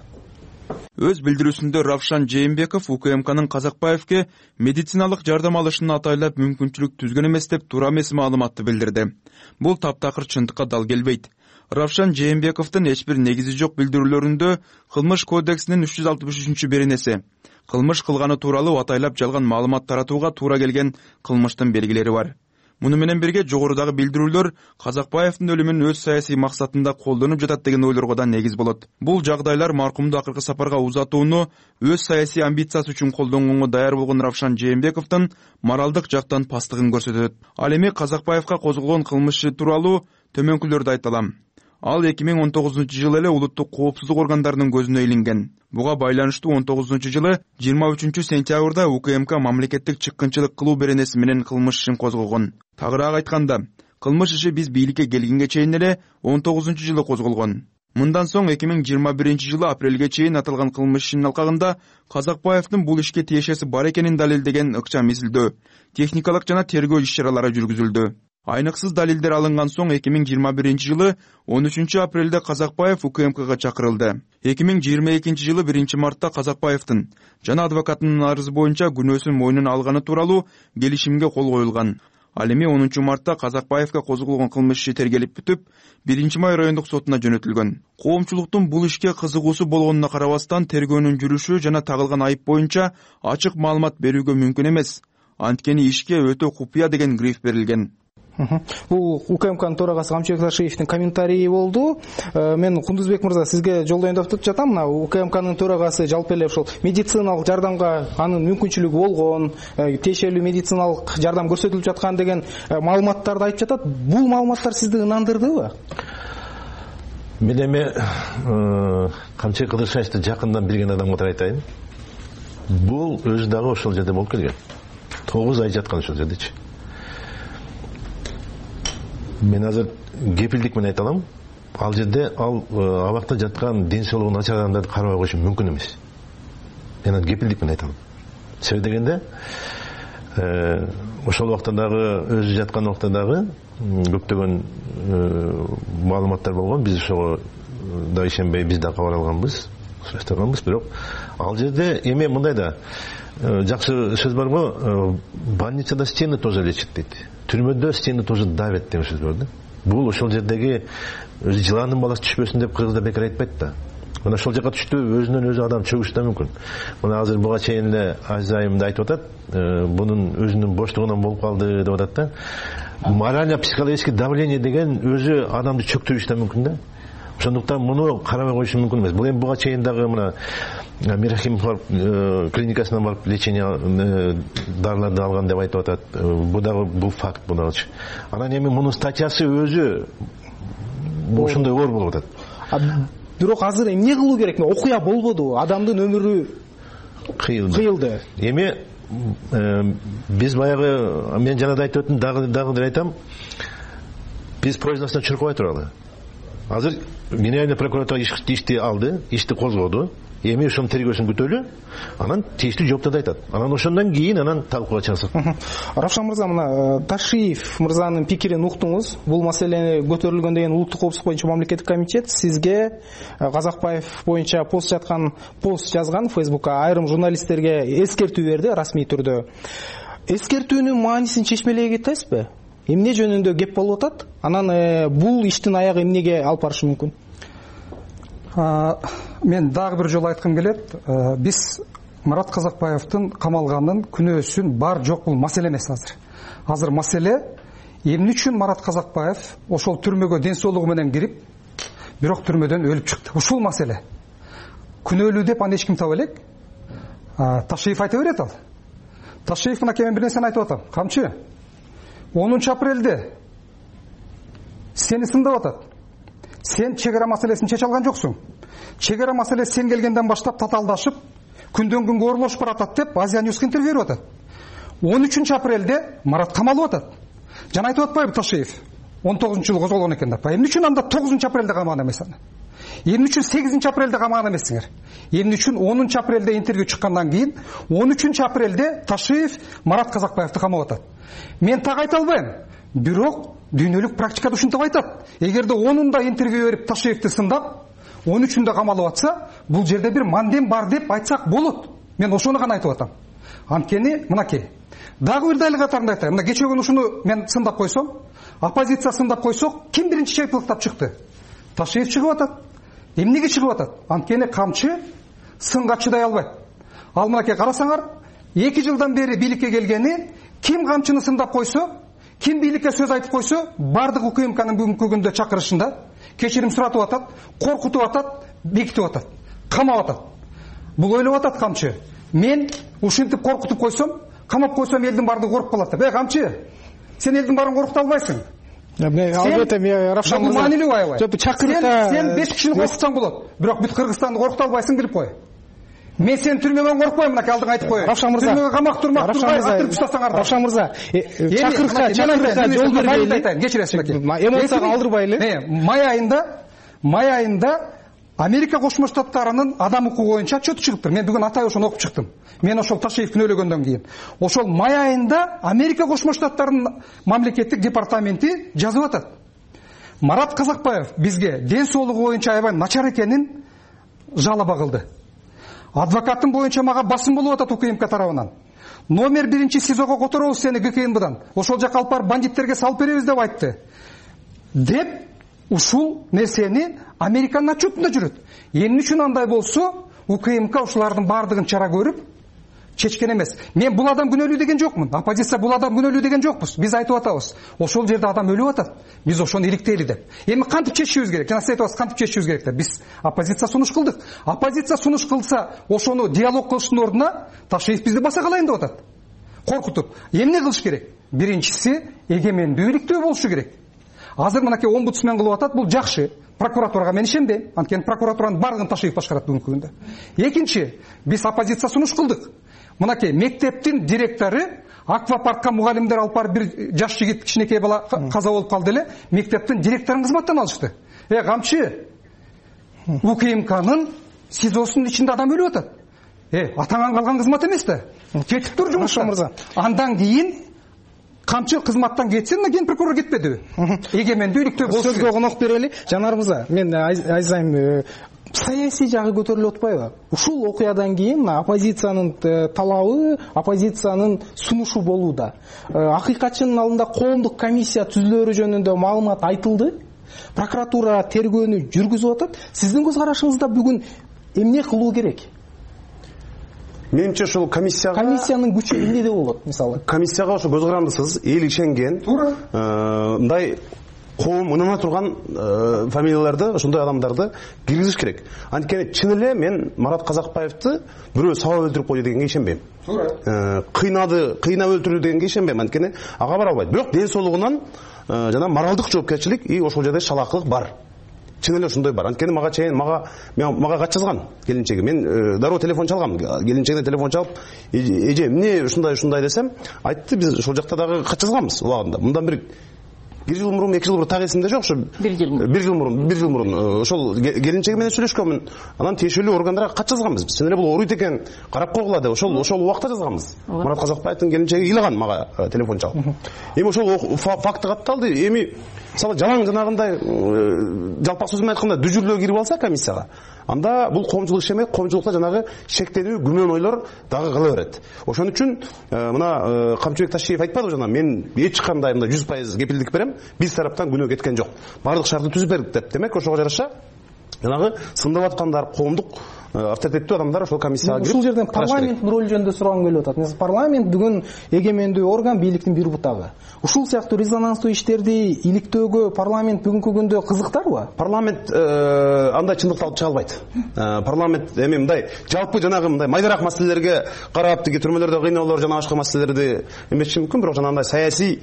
Өз билдирүүсүндө Равшан Жээнбеков УКМКнын Казакбаевке медициналык жардам алышын атайлап мүмкүнчүлүк түзгөн эмес деп туура эмес маалыматты билдирди. Бул таптакыр чындыкка дал келбейт. Равшан Жээнбековдун эч бир негизи жок билдирүүлөрүндө Кылмыш кодексинин үч жүз алтымыш үчүнчү беренеси кылмыш кылганы тууралуу атайлап жалган маалымат таратууга туура келген кылмыштын белгилери бар. Муну менен бирге жогорудагы билдирүүлөр Казакбаевдин өлүмүн өз саясий максатында колдонуп жатат деген ойлорго да негиз болот. Бул жагдайлар маркумду акыркы сапарга узатууну өз саясий амбициясы үчүн колдонгонго даяр болгон Равшан Жээнбековдун моралдык жактан пастыгын көрсөтөт. Ал эми Казакбаевга козголгон кылмыш иши тууралуу төмөнкүлөрдү айталам. Ал эки миң он тогузунчу жылы эле улуттук коопсуздук органдарынын көзүнө илинген. Буга байланыштуу он тогузунчу жылы жыйырма үчүнчү сентябрда УКМК мамлекеттик чыккынчылык кылуу беренеси менен кылмыш ишин козгогон. Тагыраак айтканда, кылмыш иши биз бийликке келгенге чейин эле он тогузунчу жылы козголгон. Мындан соң эки миң жыйырма биринчи жылы апрелге чейин аталган кылмыш ишинин алкагында Казакбаевдин бул ишке тиешеси бар экенин далилдеген ыкчам изилдөө, техникалык жана тергөө иш-чаралары жүргүзүлдү. Айныксыз далилдер алынган соң эки миң жыйырма биринчи жылы он үчүнчү апрелде Казакбаев УКМКга чакырылды. эки миң жыйырма экинчи жылы биринчи мартта Казакбаевдин жана адвокатынын арызы боюнча күнөөсүн мойнуна алганы тууралуу келишимге кол коюлган. Ал эми онунчу мартта Казакбаевга козголгон кылмыш иши тергелип бүтүп, биринчи май райондук сотуна жөнөтүлгөн. Коомчулуктун бул ишке кызыгуусу болгонуна карабастан тергөөнүн жүрүшү жана тагылган айып боюнча ачык маалымат берүүгө мүмкүн эмес. Анткени ишке өтө купуя деген гриф берилген. Бул УКМКнын төрагасы Камчыбек Ташиевдин комментарийи болду. Мен Кундузбек мырза сизге жолдоюн деп жатам. Мына УКМКнын төрагасы жалпы эле ошол медициналык жардамга анын мүмкүнчүлүгү болгон, тиешелүү медициналык жардам көрсөтүлүп жаткан деген маалыматтарды айтып жатат. Бул маалыматтар сизди ынандырдыбы? Мен эми Камчыбек Кыдыршаевди жакындан билген адам катары айтайын. Бул өзү дагы ошол жерде болуп келген. тогуз ай жаткан ошол жердечи. Мен азыр кепилдик менен айта алам. Ал жерде ал абакта жаткан ден соолугу начар адамдарды карабай коюшу мүмкүн эмес. Мен аны кепилдик менен айта алам. Себеби дегенде ошол убакта дагы өзү жаткан убакта дагы көптөгөн маалыматтар болгон. Биз ошого да ишенбей биз да кабар алганбыз, сұрастырганбыз. Бирок ал жерде эми мындай да жакшы сөз бар го, больницада стены тоже лечат дейт. Түрмөдө стены тоже давят деген сөз бар да. Бул ошол жердеги өзү жыландын баласы түшпөсүн деп кыргызда бекер айтпайт да. Мына ошол жака түштү, өзүнөн өзү адам чөгүшү да мүмкүн. Мына азыр буга чейин эле Азайымда айтып атат, бунун өзүнүн боштугунан болуп калды деп атат да. Морально психологический давление деген өзү адамды чөктүрүшү да мүмкүн да. Ошондуктан муну карабай коюшу мүмкүн эмес. Бул эми буга чейин дагы мына Мирахим клиникасына барып лечение дарыларды алган деп айтып атат. Бул дагы бул факт бул дагычы. Анан эми мунун статьясы өзү ошондой оор болуп атат. Бирок азыр эмне кылуу керек? Окуя болбоду, адамдын өмүрү кыйылды. Кыйылды. Эми биз баягы мен жана да айтып өттүм, дагы дагы айтам. Биз производствону чуркабай туралы. Азыр генеральный прокуратура ишти алды, ишти козгоду. Эми ошонун тергөөсүн күтөлү, анан тийиштүү жооптарды айтат. Анан ошондон кийин анан талкууга чыгасак. Равшан мырза, мына Ташиев мырзанын пикирин уктуңуз. Бул маселе көтөрүлгөн деген улуттук коопсуздук боюнча мамлекеттик комитет сизге Казакбаев боюнча пост жаткан, пост жазган Фейсбукка айрым журналисттерге эскертүү берди расмий түрдө. Эскертүүнүн маанисин чечмелей кетесизби? Эмне жөнүндө кеп болуп атат? Анан бул иштин аягы эмнеге алып барышы мүмкүн? Мен дагы бир жолу айткым келет. Биз Марат Казакбаевдин камалганын күнөөсүн бар жок бул маселе эмес азыр. Азыр маселе эмне үчүн Марат Казакбаев ошол түрмөгө ден соолугу менен кирип, бирок түрмөдөн өлүп чыкты. Ушул маселе. Күнөөлүү деп аны эч ким таба элек. Ташиев айта берет ал. Ташиев мына мен бир нерсени айтып атам. Камчы, онунчу апрелде сени сындап атат. Сен чек ара маселесин чече алган жоксуң. Чек ара маселеси сен келгенден баштап татаалдашып, күндөн күнгө оорлошуп баратат деп Азия Ньюске интервью берип атат. он үчүнчү апрелде Марат камалып атат. Жана айтып атпайбы Ташиев? он тогузунчу жылы козголгон экен деп. Эмне үчүн анда тогузунчу апрелде камаган эмес аны? Эмне үчүн сегизинчи апрелде камаган эмессиңер? Эмне үчүн онунчу апрелде интервью чыккандан кийин он үчүнчү апрелде Ташиев Марат Казакбаевди камап атат? Мен так айта албайм. Бирок дүйнөлүк практикада ушинтип айтат. Эгерде онунда интервью берип Ташиевди сындап, он үчүндө камалып атса, бул жерде бир мандем бар деп айтсак болот. Мен ошону гана айтып атам. Анткени мынакей. Дагы бир дайыл катарында айтайын. Мына кече күнү ушуну мен сындап койсом, оппозиция сындап койсок, ким биринчи чайпылыктап чыкты? Ташиев чыгып атат. Эмнеге чыгып атат? Анткени камчы сынга чыдай албайт. Ал мынакей карасаңар, эки жылдан бери бийликке келгени, ким камчыны сындап койсо, ким бийликке сөз айтып койсо, бардык УКМКнын бүгүнкү күндө чакырышында кечирим суратып атат, коркутуп атат, бекитип атат, камап атат. Бул ойлоп атат камчы. Мен ушинтип коркутуп койсом, камап койсом элдин бардыгы коркуп калат деп. Эй камчы, сен элдин баарын коркута албайсың. Албетте, Равшан мырза. Маанилүү аябай. Чакырыкта сен беш кишини коркутсаң болот. Бирок бүт Кыргызстанды коркута албайсың, билип кой. Мен сен түрмөдөн коркпойм, мынакей алдыңа айтып коеюн. Равшан мырза, түрмөгө камак турмак турбай атырып таштасаңар. Равшан мырза, чакырыкка, чакырыкка жол бергейли. Кечиресиз мынакей. Эмоцияга алдырбайлы. Май айында, май айында Америка Кошмо Штаттарынын адам укугу боюнча отчет чыгыптыр. Мен бүгүн атай ошону окуп чыктым. Мен ошол Ташиев күнөөлөгөндөн кийин. Ошол май айында Америка Кошмо Штаттарынын мамлекеттик департаменти жазып атат. Марат Казакбаев бизге ден соолугу боюнча аябай начар экенин жалоба кылды. Адвокаттын боюнча мага басым болуп атат УКМК тарабынан. номер биринчи сизого которобуз сени ГКНБдан, ошол жака алып барып бандиттерге салып беребиз деп айтты деп ушул нерсени Американын отчетунда жүрөт. Эмне үчүн андай болсо, УКМК ушулардын баардыгын чара көрүп чечкен эмес. Мен бул адам күнөөлүү деген жокмун. Оппозиция бул адам күнөөлүү деген жокпуз. Биз айтып атабыз. Ошол жерде адам өлүп атат. Биз ошону иликтейли деп. Эми кантип чечишибиз керек? Жана сиз айтабыз, кантип чечишибиз керек деп. Биз оппозиция сунуш кылдык. Оппозиция сунуш кылса, ошону диалог кылыштын ордуна Ташиев бизди баса калайын деп атат. Коркутуп. Эмне кылыш керек? Биринчиси, эгемендүү иликтөө болушу керек. Азыр мынакей омбудсмен кылып атат, бул жакшы. Прокуратурага мен ишенбейм. Анткени прокуратуранын баардыгын Ташиев башкарат бүгүнкү күндө. Экинчи, биз оппозиция сунуш кылдык. Мынакей мектептин директору аквапаркка мугалимдер алып барып бир жаш жигит кичинекей бала каза болуп калды эле, мектептин директорун кызматтан алышты. Э, камчы, УКМКнын СИЗОсунун ичинде адам өлүп атат. Э, атаңан калган кызмат эмес да. Кетип тур жумуштан мырза. Андан кийин камчы кызматтан кетсин, ген прокурор кетпедиби? Эгемендүү иликтөө болсо сөзгө конок берели. Жанар мырза, мен айзайм, саясий жагы көтөрүлүп атпайбы? Ушул окуядан кийин оппозициянын талабы, оппозициянын сунушу болууда. Акыйкатчынын алдында коомдук комиссия түзүлөрү жөнүндө маалымат айтылды. Прокуратура тергөөнү жүргүзүп атат. Сиздин көз карашыңызда бүгүн эмне кылуу керек? Менимче ушул комиссияга комиссиянын күчү эмнеде болот, мисалы? Комиссияга ошо көз карандысыз, эл ишенген, мындай коом ынана турган фамилияларды, ошондой адамдарды киргизиш керек. Анткени чын эле мен Марат Казакбаевди бирөө сабап өлтүрүп койду дегенге ишенбейм. Туура. Кыйнады, кыйнап өлтүрдү дегенге ишенбейм. Анткени ага бара албайт. Бирок ден соолугунан жана моралдык жоопкерчилик и ошол жерде шалаакылык бар. Чын эле ошондой бар. Анткени мага чейин мага мага кат жазган келинчеги. Мен дароо телефон чалгам. Келинчегине телефон чалып, эже, эмне ушундай ушундай десем, айтты, биз ошол жакта дагы кат жазганбыз убагында. Мындан бир бир жыл мурун, эки жыл мурун так эсимде жок, ошо бир жыл бир жыл мурун, бир жыл мурун ошол келинчеги менен сүйлөшкөнмүн. Анан тиешелүү органдарга кат жазганбыз. Чын эле бул ооруйт экен, карап койгула деп. Ошол ошол убакта жазганбыз. Марат Казакбаевдин келинчеги ыйлаган мага телефон чалып. Эми ошол факты катталды. Эми мисалы жалаң жанагындай жалпак сөз менен айтканда дүжүрлөө кирип алса комиссияга, анда бул коомчулук ишемек, коомчулукта жанагы шектенүү, күмөн ойлор дагы кала берет. Ошон үчүн мына Камчыбек Ташиев айтпадыбы жана, мен эч кандай мындай жүз пайыз кепилдик берем, биз тараптан күнөө кеткен жок. Бардык шартты түзүп бердик деп. Демек ошого жараша жанагы сындап аткандар, коомдук авторитеттүү адамдар ошол комиссияга кирип. Ушул жерден парламенттин ролу жөнүндө сурагым келип атат. Мисалы, парламент бүгүн эгемендүү орган, бийликтин бир бутагы. Ушул сыяктуу резонанстуу иштерди иликтөөгө парламент бүгүнкү күндө кызыктарбы? Парламент андай чындыкты алып чыга албайт. Парламент эми мындай жалпы жанагы мындай майдараак маселелерге карап, тиги түрмөлөрдө кыйноолор жана башка маселелерди эмесчи мүмкүн, бирок жанагындай саясий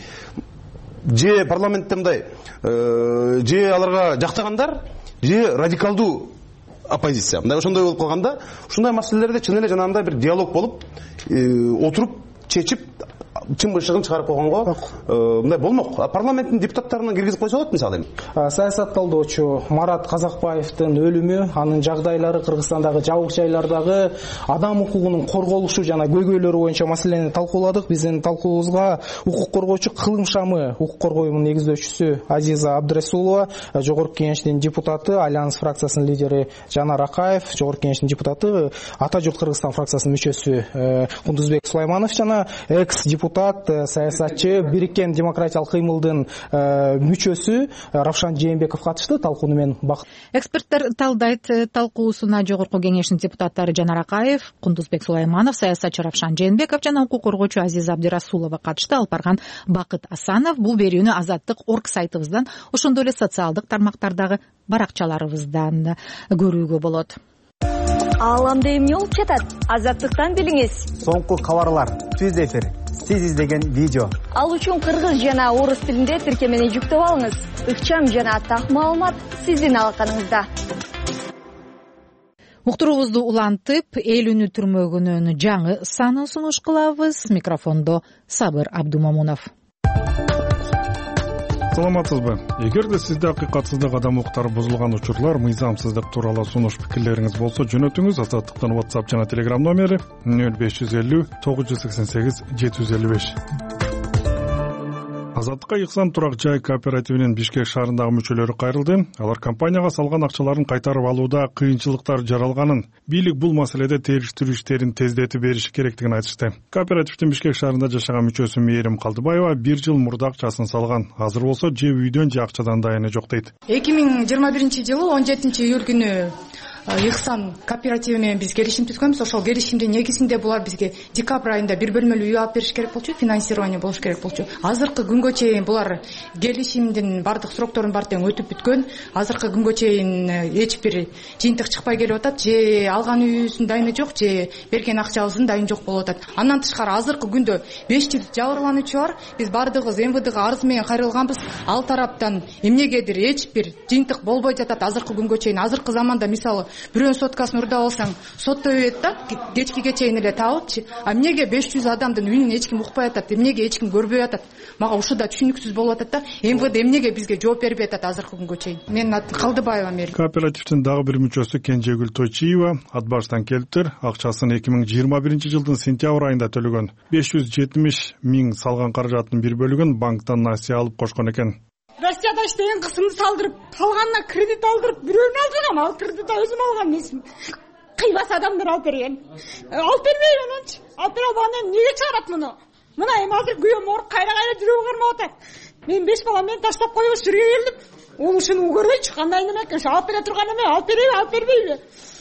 же парламентте мындай же аларга жактагандар, же радикалдуу оппозиция. Мындай ошондой болуп калганда, ушундай маселелерде чын эле жанагындай бир диалог болуп, отуруп чечип, чын бышыгын чыгарып койгонго мындай болмок. Парламенттин депутаттарынан киргизип койсо болот мисалы. Саясатталдоочу Марат Казакбаевдин өлүмү, анын жагдайлары, Кыргызстандагы жабык жайлардагы адам укугунун корголушу жана көйгөйлөрү боюнча маселени талкууладык. Биздин талкуубузга укук коргоочу Кылым шамы укук коргоюмунун негиздөөчүсү Азиза Абдырасулова, Жогорку Кеңештин депутаты, Альянс фракциясынын лидери Жанар Акаев, Жогорку Кеңештин депутаты, Ата журт Кыргызстан фракциясынын мүчөсү Кундузбек Сулайманов жана экс депутат, саясатчы, Бириккен демократиялык кыймылдын мүчөсү Равшан Жээнбеков катышты. Талкууну мен бак. Эксперттер талдайт. Талкуусуна Жогорку Кеңештин депутаттары Жанар Акаев, Кундузбек Сулайманов, саясатчы Равшан Жээнбеков жана укук коргоочу Азиза Абдырасулова катышты. Алып барган Бакыт Асанов бул берүүнү Азаттык орг сайтыбыздан, ошондой эле социалдык тармактардагы баракчаларыбыздан көрүүгө болот. Ааламда эмне болуп жатат? Азаттыктан билиңиз. Соңку кабарлар, түз эфир, сиз издеген видео. Ал үчүн кыргыз жана орус тилинде тиркемени жүктөп алыңыз. Ыкчам жана так маалымат сиздин алаканыңызда. Уктуруубузду улантып, эл үнү түрмөгүнүн жаңы санын сунуш кылабыз. Микрофондо Сабыр Абдумамунов. Саламатсызбы? Эгерде сизде акыйкатсыздык, адам укуктары бузулган учурлар, мыйзамсыздык тууралуу сунуш пикирлериңиз болсо, жөнөтүңүз. Азаттыктын WhatsApp жана Telegram номери нөл беш жүз элүү тогуз жүз сексен сегиз жети жүз элүү беш. Азаттыкка Иксан турак жай кооперативинин Бишкек шаарындагы мүчөлөрү кайрылды. Алар компанияга салган акчаларын кайтарып алууда кыйынчылыктар жаралганын, бийлик бул маселеде териштирүү иштерин тездетип бериши керектигин айтышты. Кооперативдин Бишкек шаарында жашаган мүчөсү Мээрим Калдыбаева бир жыл мурда акчасын салган. Азыр болсо же үйдөн же акчадан дайыны жок дейт. эки миң жыйырма биринчи жылы он жетинчи июль күнү Иксан кооперативи менен биз келишим түзгөнбүз. Ошол келишимдин негизинде булар бизге декабрь айында бир бөлмөлүү үй алып бериш керек болчу, финансирование болуш керек болчу. Азыркы күнгө чейин булар келишимдин бардык срокторун бар тең өтүп бүткөн. Азыркы күнгө чейин эч бир жыйынтык чыкпай келип атат. Же алган үйүбүздүн дайыны жок, же берген акчабыздын дайыны жок болуп атат. Андан тышкары азыркы күндө беш жүз жабырлануучу бар. Биз бардыгыбыз эм вэ дэга арыз менен кайрылганбыз. Ал тараптан эмнегедир эч бир жыйынтык болбой жатат азыркы күнгө чейин. Азыркы заманда мисалы бирөөнүн соткасын урдап алсаң, соттой берет да, кечкиге чейин эле табылчы. А эмнеге беш жүз адамдын үйүн эч ким укпай атат, эмнеге эч ким көрбөй атат? Мага ушул да түшүнүксүз болуп атат да. эм вэ дэ эмнеге бизге жооп бербей атат азыркы күнгө чейин? Менин атым Калдыбаева Мээрим. Кооперативдин дагы бир мүчөсү Кенжегүл Тойчиева Ат баштан келиптир. Акчасын эки миң жыйырма биринчи жылдын сентябрь айында төлөгөн. беш жүз жетимиш миң салган каражаттын бир бөлүгүн банктан насыя алып кошкон экен. Россияда иштеген кызымды салдырып, калганына кредит алдырып, бирөөнү алдыргам, ал кредитти өзүм алган эмесмин. Кыйбас адамдар алып берген. Алып бербей ананчы. Алып бере албагандан эмнеге чыгарат муну? Мына эми азыр күйөөм ооруп, кайра-кайра жүрөгү кармап атат. Мен беш балам менен таштап коюп ушул жерге келдим. Ол ушуну көрбөйчү, кандай неме экен? Алып бере турган эме, алып берейби, алып бербейби?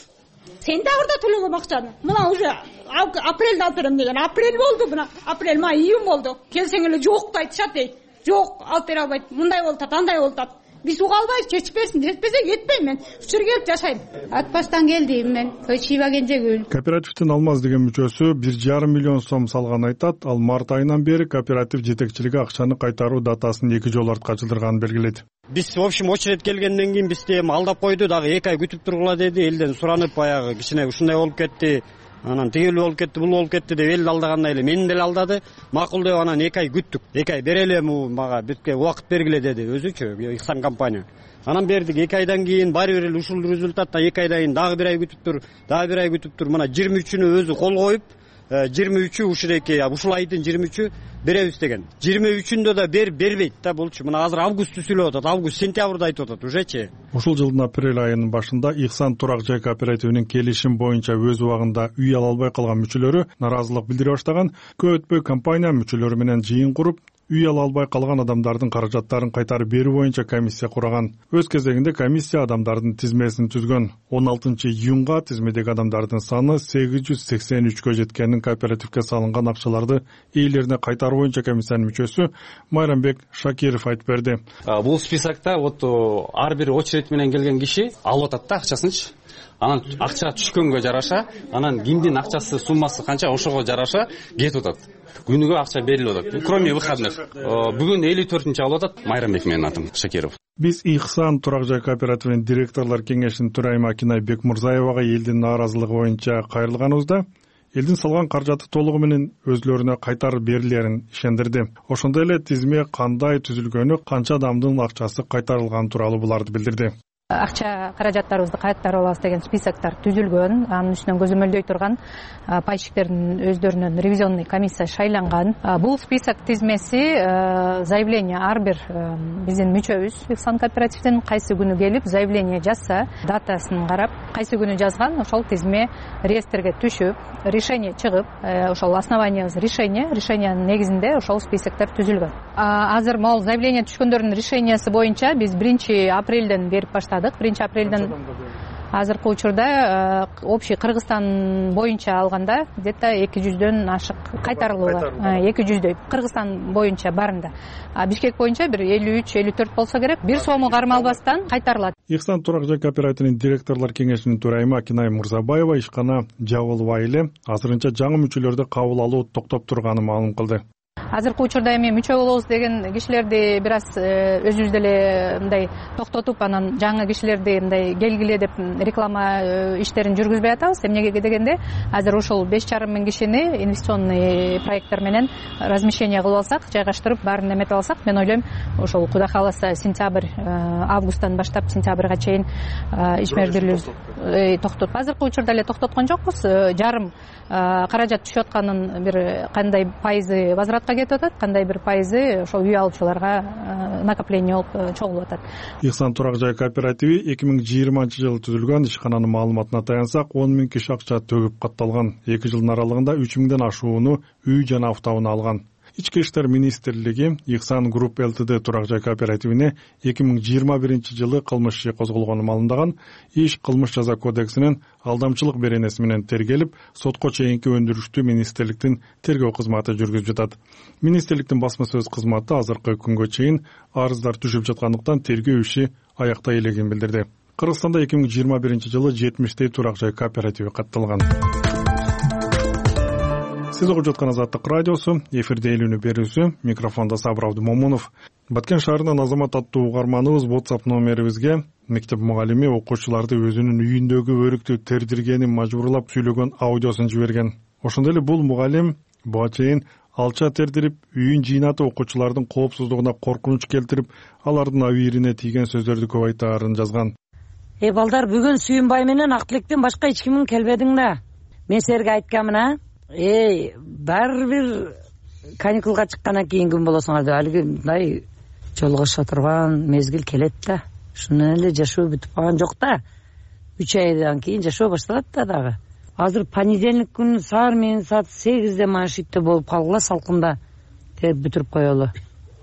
Сентябрда төлөгөм акчаны. Мына уже апрелде алып берем деген. Апрель болду, мына апрель, май, июнь болду. Келсең эле жок да айтышат дейт. Жок, алып бере албайт. Мындай болуп атат, андай болуп атат. Биз уга албайбыз, чечип берсин. Жетпесе кетпейм мен. Ушул жерге келип жашайм. Ат баштан келдим мен. Тойчиева Кенжегүл. Кооперативдин Алмаз деген мүчөсү бир жарым миллион сом салган айтат. Ал март айынан бери кооператив жетекчилиги акчаны кайтаруу датасын эки жолу артка жылдырганын белгилейт. Биз в общем очередь келгенден кийин бизди эми алдап койду, дагы эки ай күтүп тургула деди. Элден суранып баягы кичине ушундай болуп кетти. Анан тигил болуп кетти, бул болуп кетти деп элди алдагандай эле мени деле алдады. Макул деп анан эки ай күттүк. эки ай берели мага бүткө убакыт бергиле деди өзүчү Иксан компания. Анан бердик. эки айдан кийин баары бир эле ушул результатта эки айдан кийин дагы бир ай күтүп тур, дагы бир ай күтүп тур. Мына жыйырма үчүнү өзү кол коюп, жыйырма үчү ушуреки ушул айдын жыйырма үчү беребиз деген. жыйырма үчүндө да бер бербейт да болчу. Мына азыр августты сүйлөп атат. Август, сентябрда айтып атат ужечи. Ушул жылдын апрель айынын башында Иксан турак жай кооперативинин келишим боюнча өз убагында үй ала албай калган мүчөлөрү наразылык билдире баштаган. Көп өтпөй компания мүчөлөрү менен жыйын куруп, үй ала албай калган адамдардын каражаттарын кайтарып берүү боюнча комиссия кураган. Өз кезегинде комиссия адамдардын тизмесин түзгөн. он алтынчы июнга тизмедеги адамдардын саны сегиз жүз сексен үчкө жеткенин кооперативге салынган акчаларды ээлерине кайтаруу боюнча комиссиянын мүчөсү Майрамбек Шакиров айтып берди. Бул списокто вот ар бир очередь менен келген киши алып атат да акчасынчы. Анан акча түшкөнгө жараша, анан кимдин акчасы суммасы канча ошого жараша кетип атат. Күнүгө акча берилип атат. Кроме выходных. Бүгүн элүү төртүнчү алып атат. Майрамбек менин атым Шакиров. Биз Иксан турак жай кооперативинин директорлор кеңешинин төрайымы Акинай Бекмурзаевага элдин нааразылыгы боюнча кайрылганыбызда элдин салган каражаты толугу менен өзлөрүнө кайтарып берилерин ишендирди. Ошондой эле тизме кандай түзүлгөнү, канча адамдын акчасы кайтарылганы тууралуу буларды билдирди. Акча каражаттарыбызды кайтарып алабыз деген списоктор түзүлгөн. Анын үстүнөн көзөмөлдөй турган пайщиктердин өздөрүнөн ревизионный комиссия шайланган. Бул список тизмеси заявление ар бир биздин мүчөбүз Иксан кооперативдин кайсы күнү келип заявление жазса, датасын карап, кайсы күнү жазган, ошол тизме реестрге түшүп, решение чыгып, ошол основаниябыз решение, решениянын негизинде ошол списоктор түзүлгөн. Азыр могул заявление түшкөндөрдүн решениясы боюнча биз биринчи апрелден берип баштадык. биринчи апрелден азыркы учурда общий Кыргызстан боюнча алганда где-то эки жүздөн ашык кайтарылуу бар. эки жүздөй Кыргызстан боюнча барында. А Бишкек боюнча бир элүү үч элүү төрт болсо керек. Бир сому кармалбастан кайтарылат. Иксан турак жай кооперативинин директорлор кеңешинин төрайымы Акинай Мурзабаева ишкана жабылбай эле азырынча жаңы мүчөлөрдү кабыл алуу токтоп турганын маалым кылды. Азыркы учурда эми мүчө болобуз деген кишилерди бир аз өзүбүз деле мындай токтотуп, анан жаңы кишилерди мындай келгиле деп реклама иштерин жүргүзбөй атабыз. Эмнеге дегенде, азыр ушул беш жарым миң кишини инвестиционный проекттер менен размещение кылып алсак, жайгаштырып, баарын эметип алсак, мен ойлойм, ошол Кудай кааласа сентябрь, августтан баштап сентябрга чейин ишмердүүлүк токтотуп. Азыркы учурда эле токтоткон жокпуз. Жарым каражат түшүп атканын бир кандай пайызы возвратка кетип атат, кандай бир пайызы ошол үй алуучуларга накопление болуп чогулуп атат. Ихсан турак жай кооперативи эки миң жыйырманчы жылы түзүлгөн. Ишкананын маалыматына таянсак, он миң киши акча төгүп катталган. эки жылдын аралыгында үч миңден ашууну үй жана автоунаа алган. Ички иштер министрлиги Ихсан Групп ЛТД турак жай кооперативине эки миң жыйырма биринчи жылы кылмыш иши козголгонун маалымдаган. Иш кылмыш жаза кодексинин алдамчылык беренеси менен тергелип, сотко чейинки өндүрүштү министрликтин тергөө кызматы жүргүзүп жатат. Министрликтин басма сөз кызматы азыркы күнгө чейин арыздар түшүп жаткандыктан тергөө иши аяктай элегин билдирди. Кыргызстанда эки миң жыйырма биринчи жылы жетимиштей турак жай кооперативи катталган. Сиз угуп жаткан Азаттык радиосу, эфирде элүүнү берүүсү, микрофондо Сабыр Абдымомунов. Баткен шаарынын Азамат аттуу угарманыбыз WhatsApp номерибизге мектеп мугалими окуучуларды өзүнүн үйүндөгү өрүктү тердиргенин мажбурлап сүйлөгөн аудиосун жиберген. Ошондой эле бул мугалим буга чейин алча тердирип, үйүн жыйнатып, окуучулардын коопсуздугуна коркунуч келтирип, алардын абийирине тийген сөздөрдү көп айтаарын жазган. Эй балдар, бүгүн Сүйүнбай менен Актилектен башка эч кимин келбедиң да. Мен силерге айткамын, а? Эй, баары бир каникулга чыккандан кийин күн болосуңар деп, алиги мындай жолгоша турган мезгил келет да. Шуну эле жашоо бүтүп калган жок да. үч айдан кийин жашоо башталат да дагы. Азыр понедельник күнү саар менен саат сегизде машитте болуп калгыла, салкында деп бүтүрүп коелу.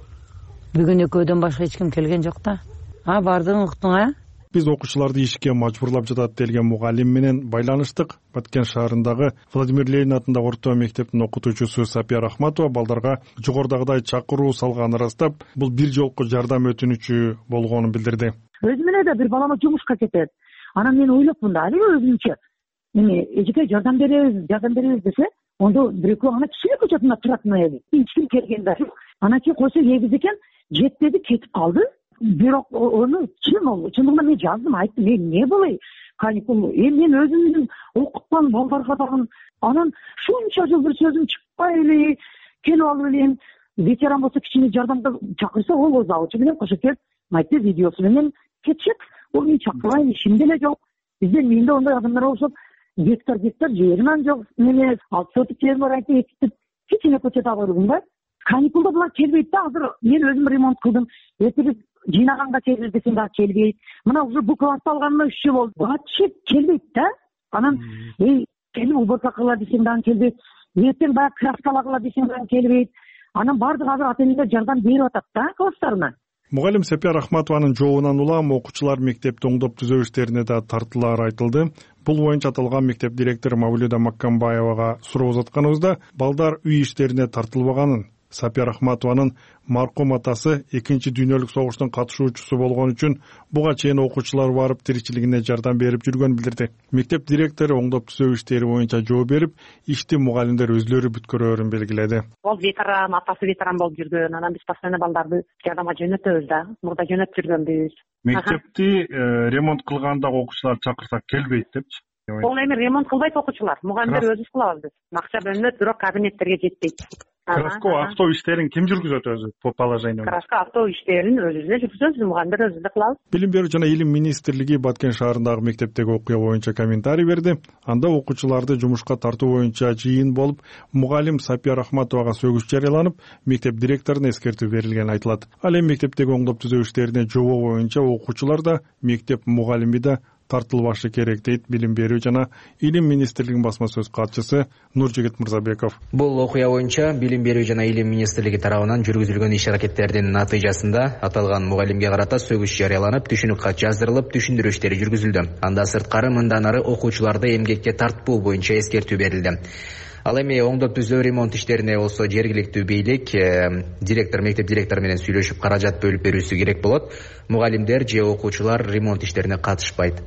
Бүгүн экөөдөн башка эч ким келген жок да. А, бардыгын уктуң, а? Биз окуучуларды ишке мажбурлап жатат делген мугалим менен байланыштык. Баткен шаарындагы Владимир Ленин атындагы орто мектептин окутуучусу Сапия Рахматова балдарга жогорудагыдай чакыруу салганын ырастап, бул бир жолку жардам өтүнүчү болгонун билдирди. Өзүм эле да бир балама жумушка кетет. Анан мен ойлопмун да, алиби өзүмчө. Эми эжеке жардам беребиз, жардам беребиз десе, ондо бирөкөө ана кичине көчөтүнө туратын эли. Эч ким келген да жок. Анан кийин койсо эгиз экен, жетпеди, кетип калды. Бирок ону чын ол, чындыгында мен жаздым, айттым, мен эмне болой? Каникул, эми мен өзүмдүн окуткан балдарга дагы анан шунча жыл бир сөзүм чыкпай эле, келип алып элем, ветеран болсо кичине жардамга чакырса, ол заводчу менен кошо келип, айтты, видеосу менен кетчек. Ол мен чакырбайм, ишим деле жок. Бизде менде ондай адамдар болуп, гектар гектар жерим жок, мене алты соток жерим бар, айтып, кичине көчөт алып да. Каникулда булар келбейт да, азыр мен өзүм ремонт кылдым. Эртеге жыйнаганга келбейт десем дагы келбейт. Мына уже бу класс алганына үч жыл болду. Вообще келбейт да. Анан эй, келип уборка кыла десем дагы келбейт. Эртең баягы краскалагыла десем дагы келбейт. Анан баардык азыр ата энелер жардам берип атат да класстарына. Мугалим Сапия Рахматованын жообунан улам окуучулар мектепти оңдоп түзөө иштерине да тартылаары айтылды. Бул боюнча аталган мектеп директору Мавлюда Маккамбаевага суроо узатканыбызда балдар үй иштерине тартылбаганын, Сапия Рахматованын маркум атасы экинчи дүйнөлүк согуштун катышуучусу болгон үчүн буга чейин окуучулар барып тиричилигине жардам берип жүргөнүн билдирди. Мектеп директору оңдоп түзөө иштери боюнча жооп берип, ишти мугалимдер өзлөрү бүткөрөөрүн белгиледи. Ол ветеран, атасы ветеран болуп жүргөн, анан биз постоянно балдарды жардамга жөнөтөбүз да. Мурда жөнөтүп жүргөнбүз. Мектепти ремонт кылганда окуучулар чакырсак келбейт депчи. Ол эми ремонт кылбайт окуучулар, мугалимдер өзүбүз кылабыз биз. Акча бөлүнөт, бирок кабинеттерге жетпейт. Краска авто иштерин ким жүргүзөт өзү по положению? Краска авто иштерин өзүбүз эле жүргүзөбүз, мугалимдер өзүбүз эле кылабыз. Билим берүү жана илим министрлиги Баткен шаарындагы мектептеги окуя боюнча комментарий берди. Анда окуучуларды жумушка тартуу боюнча жыйын болуп, мугалим Сапия Рахматовага сөгүш жарыяланып, мектеп директоруна эскертүү берилгени айтылат. Ал эми мектептеги оңдоп түзөө иштерине жообу боюнча окуучулар да, мектеп мугалими да тартылбашы керек дейт Билим берүү жана илим министрлигинин басма сөз катчысы Нуржигит Мырзабеков. Бул окуя боюнча Билим берүү жана илим министрлиги тарабынан жүргүзүлгөн иш-аракеттердин натыйжасында аталган мугалимге карата сөгүш жарыяланып, түшүнүк кат жаздырылып, түшүндүрүү иштери жүргүзүлдү. Анда сырткары мындан ары окуучуларды эмгекке тартпоо боюнча эскертүү берилди. Ал эми оңдоп түзөө ремонт иштерине болсо жергиликтүү бийлик, директор, мектеп директору менен сүйлөшүп каражат бөлүп берүүсү керек болот. Мугалимдер же окуучулар ремонт иштерине катышпайт.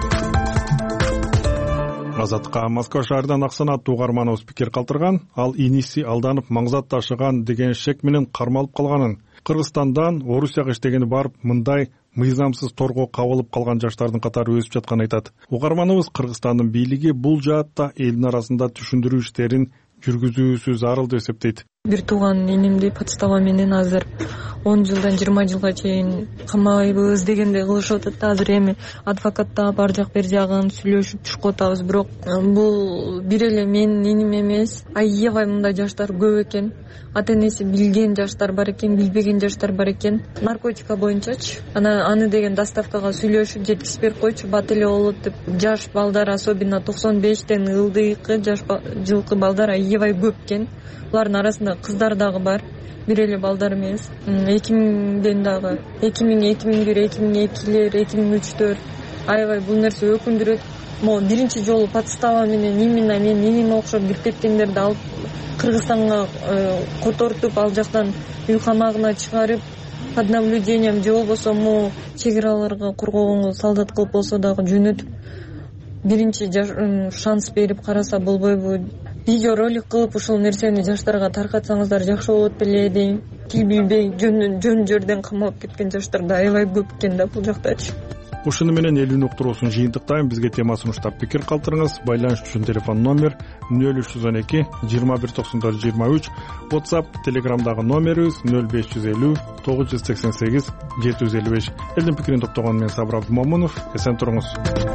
Азатка Москва шаарынан Аксана аттуу угарманыбыз пикир калтырган. Ал иниси алданып маңзат ташыган деген шек менен кармалып калганын, Кыргызстандан Орусияга иштегени барып, мындай мыйзамсыз торго кабылып калган жаштардын катары өсүп жатканын айтат. Угарманыбыз Кыргызстандын бийлиги бул жаатта элдин арасында түшүндүрүү иштерин жүргүзүүсү зарыл деп эсептейт. бир тууган энимди подстава менен азыр он жылдан жыйырма жылга чейин камайбыз дегендей кылышып атат да. Азыр эми адвокатта бар жак бер жагын сүйлөшүп түшүп атабыз. Бирок бул бир эле менин иним эмес, аябай мындай жаштар көп экен. Ата энеси билген жаштар бар экен, билбеген жаштар бар экен. Наркотика боюнчачы ана аны деген доставкага сүйлөшүп жеткизип берип койчу, бат эле болот деп. Жаш балдар, особенно токсон бештен ылдыйкы жаш жылкы балдар аябай көп экен. Булардын арасында кыздар дагы бар, бир эле балдар эмес. эки миңден дагы эки миң эки миң бир эки миң экилер эки миң үчтөр аябай бул нерсе өкүндүрөт. Могу биринчи жолу подстава менен именно мен иниме окшоп кирип кеткендерди алып Кыргызстанга котортуп, ал жактан үй камагына чыгарып, под наблюдением же болбосо могу чек араларга коргогонго солдат кылып болсо дагы жөнөтүп биринчи шанс берип караса болбойбу? Видео ролик кылып ушул нерсени жаштарга таркатсаңыздар жакшы болот эле дейм. Тил билбей жөн жөн жерден камалып кеткен жаштар да аябай көп экен да бул жактачы. Ушуну менен элүүнү уктуруусун жыйынтыктайм. Бизге тема сунуштап пикир калтырыңыз. Байланыш үчүн телефон номер нөл үч жүз он эки жыйырма бир токсон төрт жыйырма үч, WhatsApp, Telegramдагы номерибиз нөл беш жүз элүү тогуз жүз сексен сегиз жети жүз элүү беш. Элдин пикирин топтогон мен Сабыр Абдумомунов. Эсен туруңуз.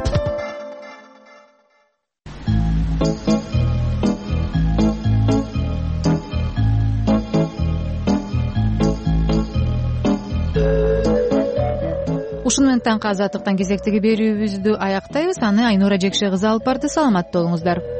Ушуну менен таңкы азаттыктан кезектеги берүүбүздү аяктайбыз. Аны Айнура Жекше кызы алып барды. Саламатта болуңуздар.